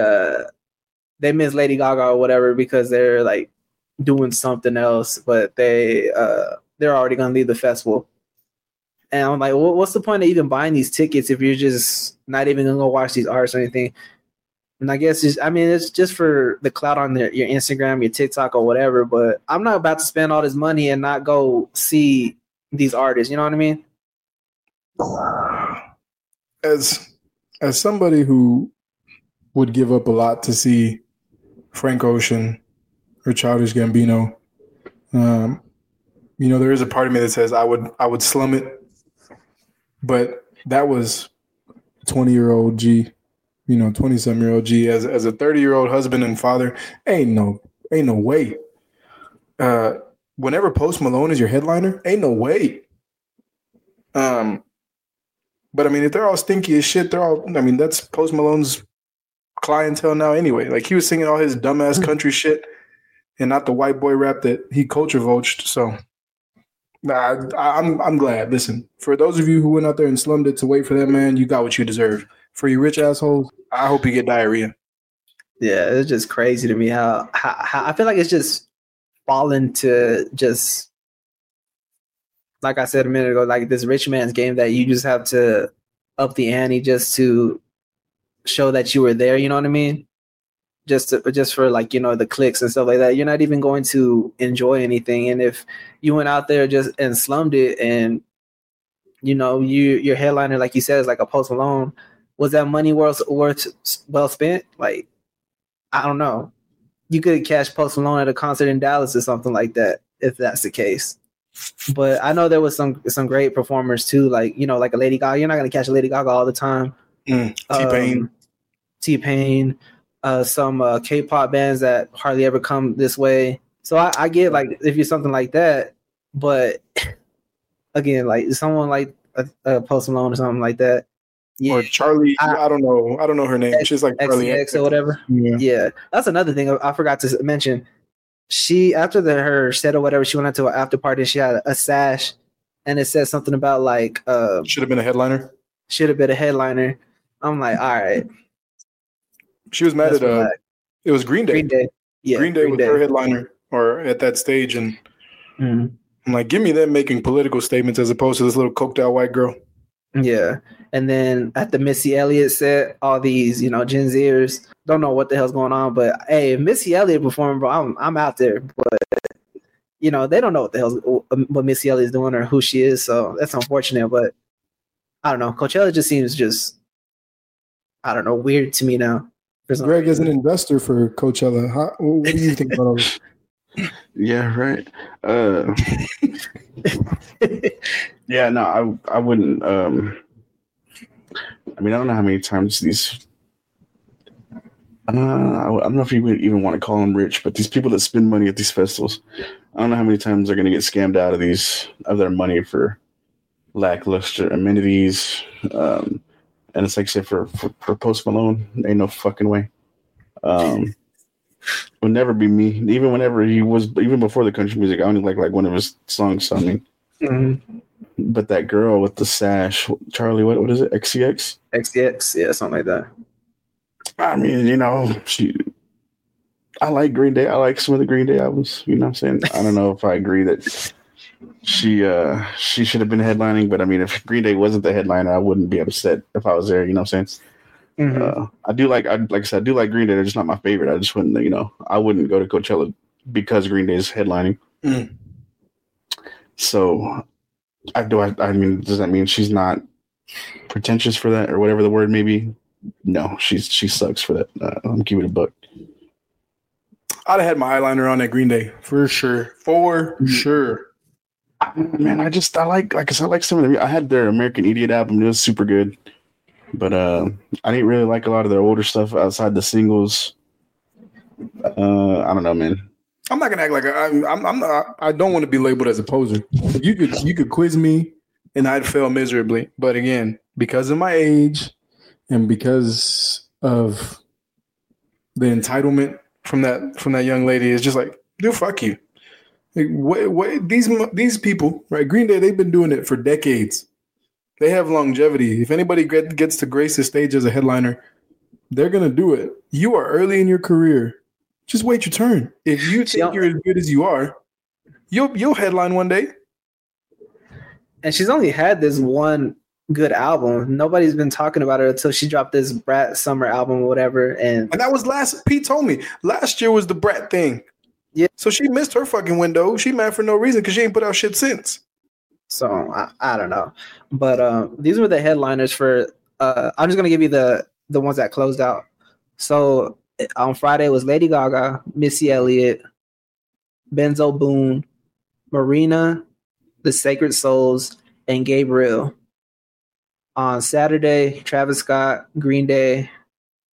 they miss Lady Gaga or whatever because they're like doing something else, but they're already gonna leave the festival. And I'm like, what's the point of even buying these tickets if you're just not even gonna go watch these artists or anything? And I guess it's just for the clout on your Instagram, your TikTok, or whatever. But I'm not about to spend all this money and not go see these artists. You know what I mean? As somebody who would give up a lot to see Frank Ocean or Childish Gambino, there is a part of me that says I would slum it, but that was 20-year-old G 20-some-year-old G as a 30-year-old husband and father. Ain't no way. Whenever Post Malone is your headliner, ain't no way. But I mean, if they're all stinky as shit, that's Post Malone's clientele now anyway. Like, he was singing all his dumbass country shit and not the white boy rap that he culture vultured. So I'm glad. Listen, for those of you who went out there and slummed it to wait for that man, you got what you deserve. For you rich assholes, I hope you get diarrhea. Yeah, it's just crazy to me how I feel like it's just fallen to just, like I said a minute ago, like this rich man's game that you just have to up the ante just to show that you were there. You know what I mean? Just for like, the clicks and stuff like that. You're not even going to enjoy anything. And if you went out there just and slummed it, and your headliner, like you said, is like a Post Malone, was that money worth well spent? Like, I don't know. You could catch Post Malone at a concert in Dallas or something like that, if that's the case. But I know there was some great performers too, like like a Lady Gaga. You're not gonna catch a Lady Gaga all the time. T-Pain, some K-pop bands that hardly ever come this way. So I get, like, if you're something like that, but again, like someone like a Post Malone or something like that. Yeah. Or Charlie, I don't know her name. She's like Charlie X or whatever. Yeah, that's another thing I forgot to mention. She, after her set or whatever, she went out to an after party. She had a sash, and it said something about like should have been a headliner. Should have been a headliner. I'm like, all right. She was mad at it was Green Day. Green Day. Yeah, Green Day was her headliner, or at that stage, and I'm like, give me them making political statements as opposed to this little coked out white girl. Yeah. And then at the Missy Elliott set, all these, Gen Zers don't know what the hell's going on. But hey, if Missy Elliott performing, bro, I'm out there. But they don't know what Missy Elliott's doing or who she is. So that's unfortunate. But I don't know. Coachella just seems I don't know, weird to me now. Greg, as an investor for Coachella, what do you think about all this? Yeah, right. Yeah, no, I wouldn't. I don't know how many times these. I don't know if you would even want to call them rich, but these people that spend money at these festivals, I don't know how many times they're going to get scammed out of their money for lackluster amenities. And it's like I said, for Post Malone, ain't no fucking way. Would never be me. Even whenever even before the country music, I only like one of his songs. I mean, but that girl with the sash, Charlie, what is it? XCX? XCX, yeah, something like that. I mean, I like Green Day. I like some of the Green Day albums. You know what I'm saying? I don't know if I agree that she should have been headlining, but I mean, if Green Day wasn't the headliner, I wouldn't be upset if I was there. You know what I'm saying? I do like I said, I do like Green Day. They're just not my favorite. I just wouldn't, I wouldn't go to Coachella because Green Day is headlining. So, I mean, does that mean she's not pretentious for that or whatever the word may be? No, she sucks for that. I'm keeping it a buck. I'd have had my eyeliner on at Green Day for sure. Man, I like some of them. I had their American Idiot album. It was super good. But I didn't really like a lot of their older stuff outside the singles. I don't know, man. I'm not gonna act like I'm not. I don't want to be labeled as a poser. You could quiz me, and I'd fail miserably. But again, because of my age, and because of the entitlement from that young lady, it's just like, dude, fuck you. Like, what these people, right? Green Day, they've been doing it for decades. They have longevity. If anybody gets to grace the stage as a headliner, they're going to do it. You are early in your career. Just wait your turn. If you think you're as good as you are, you'll headline one day. And she's only had this one good album. Nobody's been talking about her until she dropped this Brat Summer album or whatever. And that was Pete told me. Last year was the Brat thing. Yeah. So she missed her fucking window. She mad for no reason because she ain't put out shit since. So I don't know, but these were the headliners for. I'm just gonna give you the ones that closed out. So on Friday it was Lady Gaga, Missy Elliott, Benzo Boone, Marina, The Sacred Souls, and Gabriel. On Saturday, Travis Scott, Green Day,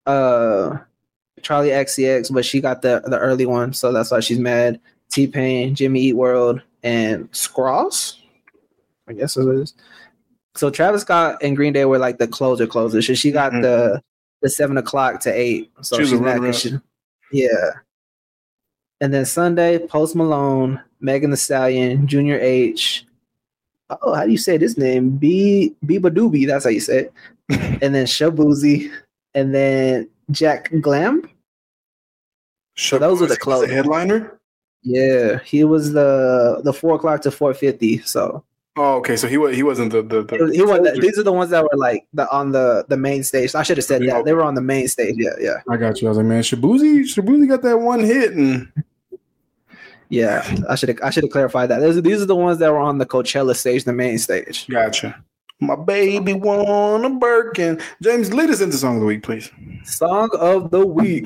Charlie XCX, but she got the early one, so that's why she's mad. T-Pain, Jimmy Eat World, and Scross, I guess it is. So Travis Scott and Green Day were like the closer. So she got the 7 o'clock to 8. So She's she's a mad. runner-up. Yeah. And then Sunday, Post Malone, Megan Thee Stallion, Junior H. Oh, how do you say this name? Biba Doobie, that's how you say it. And then Shabuzi, and then Jack Glam. So those are the closers. The headliner. Yeah, he was the 4 o'clock to 4:50. So Oh, okay. So he wasn't the he wasn't. These are the ones that were like on the main stage. I should have said that Okay. they were on the main stage. Yeah. I got you. I was like, man, Shabuzi got that one hit, and Yeah, I should have clarified that. These are the ones that were on the Coachella stage, the main stage. gotcha. My baby want a Birkin. James, lead us into song of the week, please. Song of the week.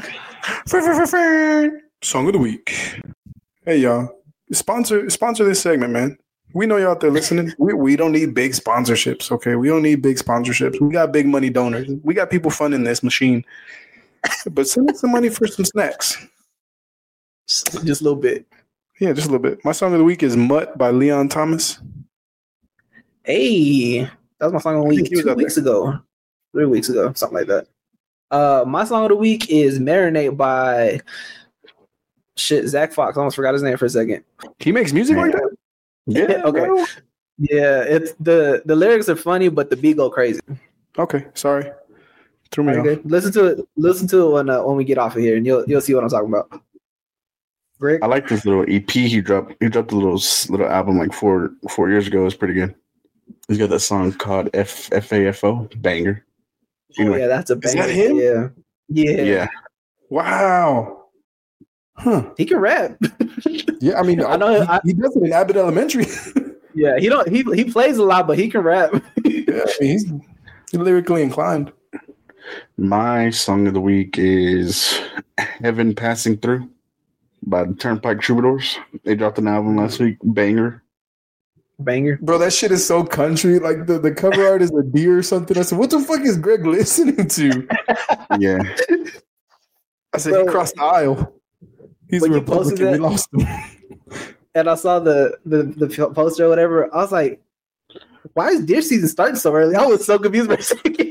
Song of the week. Hey y'all, sponsor this segment, man. We know y'all out there listening. We don't need big sponsorships, okay? We don't need big sponsorships. We got big money donors. We got people funding this machine. But send us some money for some snacks. Just a little bit. Yeah, just a little bit. My song of the week is Mutt by Leon Thomas. Hey, that was my song of the week he was 2 out weeks ago. 3 weeks ago, something like that. My song of the week is Marinate by Zach Fox. I almost forgot his name for a second. He makes music like that? Yeah, okay. bro. Yeah, it's the lyrics are funny, but the beat go crazy. Okay, sorry. Threw me off. Okay. Listen to it when we get off of here, and you'll see what I'm talking about. Greg? I like this little EP he dropped. He dropped a little album like 4 years ago. It's pretty good. He's got that song called FAFO, banger. Anyway. Yeah, that's a Is banger. that him? Yeah. Wow. Huh. He can rap. Yeah, I mean, I know- he does it in Abbott Elementary. Yeah, he plays a lot, but he can rap. Yeah, I mean, he's lyrically inclined. My song of the week is Heaven Passing Through by the Turnpike Troubadours. They dropped an album last week. Banger. Banger. Bro, that shit is so country. Like the cover art is a deer or something. I said, what the fuck is Greg listening to? Yeah. I said, he Bro, crossed the aisle. He's a when you posted Republican. We that- lost him. And I saw the poster or whatever. I was like, why is deer season starting so early? I was so confused for a second.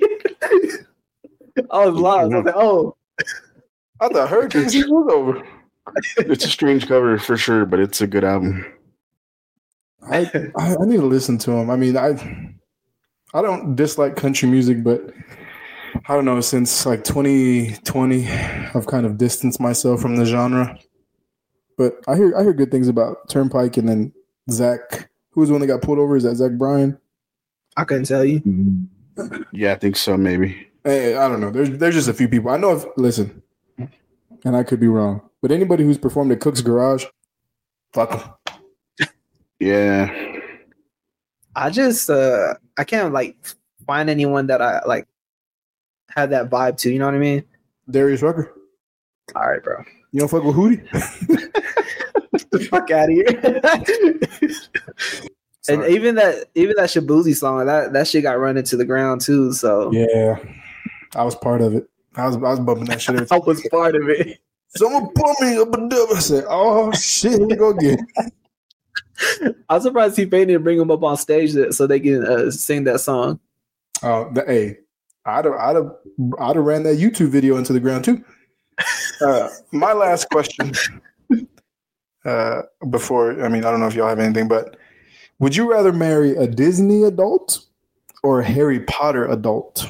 I was lost. I was like, oh. I thought hurricane season was over. It's a strange cover for sure, but it's a good album. I need to listen to him. I mean, I don't dislike country music, but I don't know, since like 2020, I've kind of distanced myself from the genre. But I hear good things about Turnpike, and then Zach. Who was the one that got pulled over? Is that Zach Bryan? I couldn't tell you. Yeah, I think so, maybe. Hey, I don't know. There's just a few people. I know listen, and I could be wrong, but anybody who's performed at Cook's Garage, fuck them. Yeah. I just I can't like find anyone that I like had that vibe to, you know what I mean? Darius Rucker. All right, bro. You don't fuck with Hootie? Get the fuck out of here. And Sorry. even that Shabuzi song, that shit got run into the ground too. So Yeah, I was part of it. I was bumping that shit every I time. was part of it. Someone put me up a dub. I said, "Oh shit, here we go again." I'm surprised T-Pain didn't bring him up on stage so they can sing that song. Oh, hey, I'd have ran that YouTube video into the ground too. My last question. Before, I mean, I don't know if y'all have anything, but would you rather marry a Disney adult or a Harry Potter adult?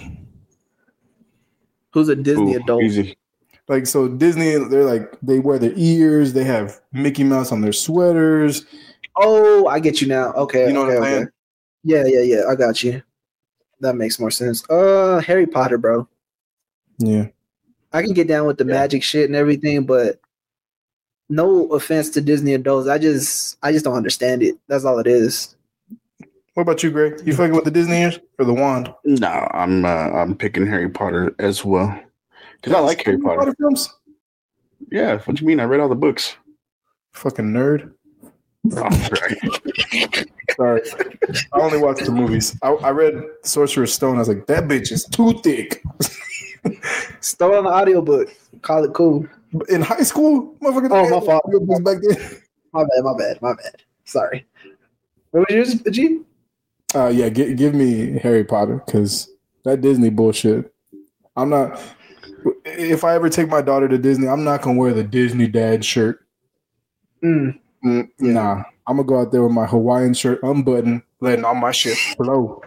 Who's a Disney adult? Easy. Like, so Disney, they wear their ears, they have Mickey Mouse on their sweaters. Oh, I get you now. Okay, You know okay, what I'm saying? Yeah. I got you. That makes more sense. Harry Potter, bro. Yeah. I can get down with the magic shit and everything, but no offense to Disney adults, I just don't understand it. That's all it is. What about you, Greg? You fucking with the Disney ears or the wand? No, I'm picking Harry Potter as well. Because I like Harry Potter. films? Yeah, what do you mean? I read all the books. Fucking nerd. Oh, right. Sorry. I only watched the movies. I read Sorcerer's Stone. I was like, that bitch is too thick. Stole on the audiobook. Call it cool. In high school, motherfucker. Oh, my fault. Audiobooks back then. My bad. Sorry. What was yours, G? Yeah, give me Harry Potter because that Disney bullshit. I'm not. If I ever take my daughter to Disney, I'm not gonna wear the Disney dad shirt. Nah, I'm gonna go out there with my Hawaiian shirt unbuttoned, letting all my shit flow.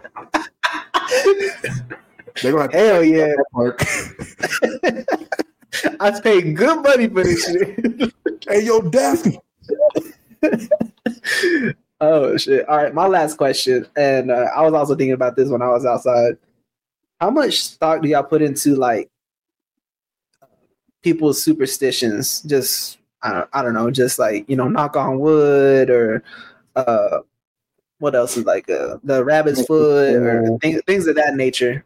They're gonna have to Hell yeah. Mark. I paid good money for this shit. Hey, yo, Daphne. Oh shit! All right, my last question, and I was also thinking about this when I was outside. How much thought do y'all put into like people's superstitions? Just I don't know, just like knock on wood or what else is like the rabbit's foot or things of that nature.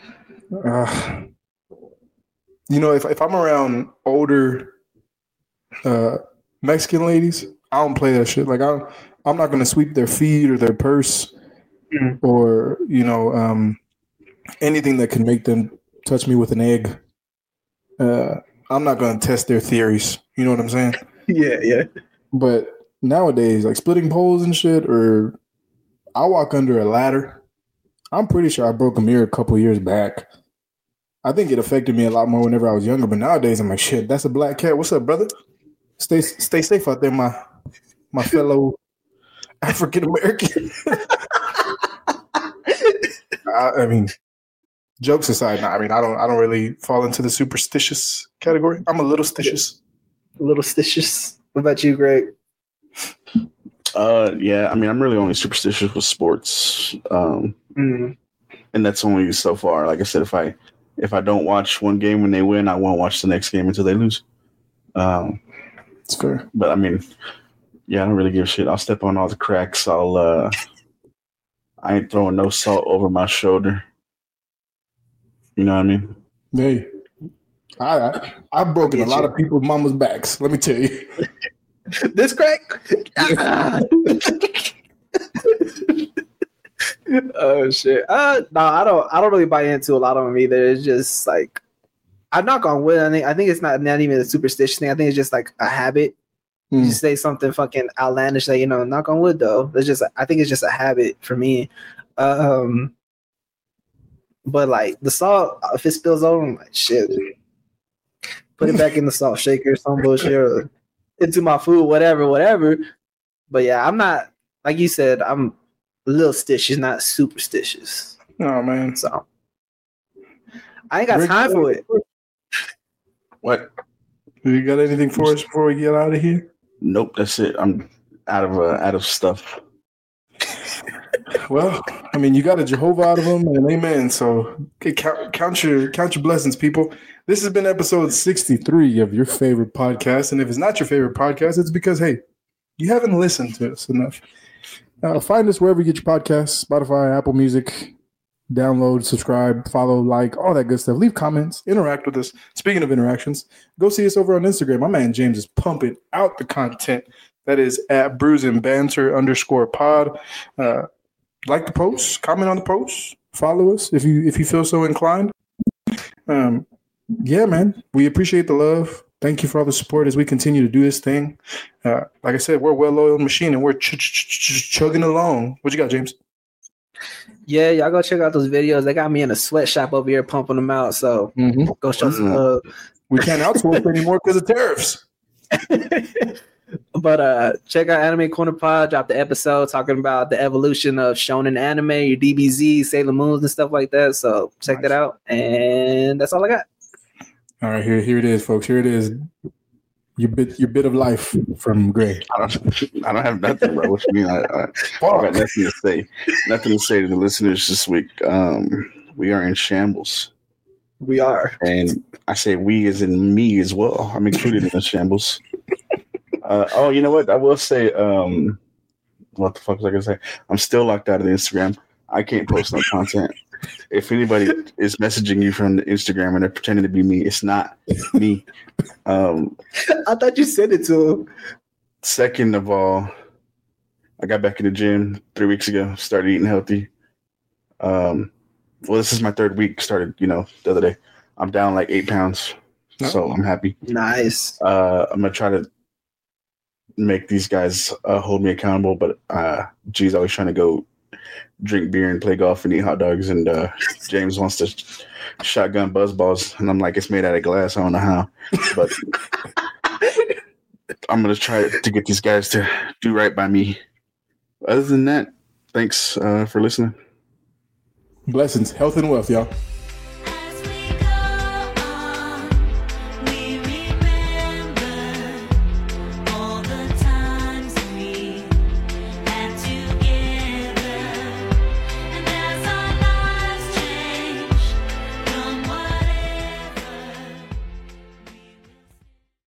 If I'm around older Mexican ladies, I don't play that shit. Like I'm not gonna sweep their feet or their purse or anything that can make them touch me with an egg. I'm not gonna test their theories. You know what I'm saying? Yeah. But nowadays, like splitting poles and shit, or I walk under a ladder. I'm pretty sure I broke a mirror a couple years back. I think it affected me a lot more whenever I was younger. But nowadays, I'm like, shit, that's a black cat. What's up, brother? Stay safe out there, my fellow African American. I mean, jokes aside, I don't really fall into the superstitious category. I'm a little stitious. A little stitious. What about you, Greg? Yeah, I mean, I'm really only superstitious with sports, and that's only so far. Like I said, if I don't watch one game when they win, I won't watch the next game until they lose. It's fair, but I mean, yeah, I don't really give a shit. I'll step on all the cracks. I ain't throwing no salt over my shoulder. You know what I mean? Hey, I've broken a lot of people's mama's backs. Let me tell you. This crack? Oh shit! No, I don't really buy into a lot of them either. It's just like I knock on wood. I think it's not even a superstitious thing. I think it's just like a habit. You just say something fucking outlandish, like knock on wood. Though I think it's just a habit for me. But like the salt, if it spills over, I'm like shit. Put it back in the salt shaker, some bullshit, or into my food, whatever. But yeah, I'm not like you said. I'm a little stitious, not superstitious. Oh man, so I ain't got time for it. What? You got anything for us before we get out of here? Nope, that's it. I'm out of stuff. Well, I mean, you got a Jehovah out of them, and amen. So count your blessings, people. This has been episode 63 of your favorite podcast, and if it's not your favorite podcast, it's because hey, you haven't listened to us enough. Find us wherever you get your podcasts: Spotify, Apple Music. Download, subscribe, follow, like, all that good stuff. Leave comments, interact with us. Speaking of interactions, go see us over on Instagram. My man James is pumping out the content. That is at BruisingBanter_pod. Like the post, comment on the post, follow us if you feel so inclined. Yeah, man, we appreciate the love. Thank you for all the support as we continue to do this thing. Like I said, we're a well-oiled machine and we're chugging along. What you got, James? Yeah, y'all go check out those videos. They got me in a sweatshop over here pumping them out. So go show some love. We can't outsource anymore because of tariffs. But check out Anime Corner Pod. Dropped the episode talking about the evolution of shonen anime, your DBZ, Sailor Moons, and stuff like that. So check that out. And that's all I got. All right, here it is, folks. Here it is. Your bit of life from Gray. I don't have nothing, bro. What you mean? I got nothing to say. Nothing to say to the listeners this week. We are in shambles. We are, and I say we as in me as well. I'm included in the shambles. Oh, you know what? I will say. What the fuck was I gonna say? I'm still locked out of the Instagram. I can't post no content. If anybody is messaging you from the Instagram and they're pretending to be me, it's not me. I thought you sent it to him. Second of all, I got back in the gym 3 weeks ago. Started eating healthy. Well, this is my third week. Started, the other day. I'm down like 8 pounds, so I'm happy. Nice. I'm gonna try to make these guys hold me accountable, but G's always trying to go drink beer and play golf and eat hot dogs, and James wants to shotgun buzz balls, and I'm like, it's made out of glass. I don't know how, but I'm gonna try to get these guys to do right by me. Other than that, thanks for listening. Blessings, health and wealth, y'all.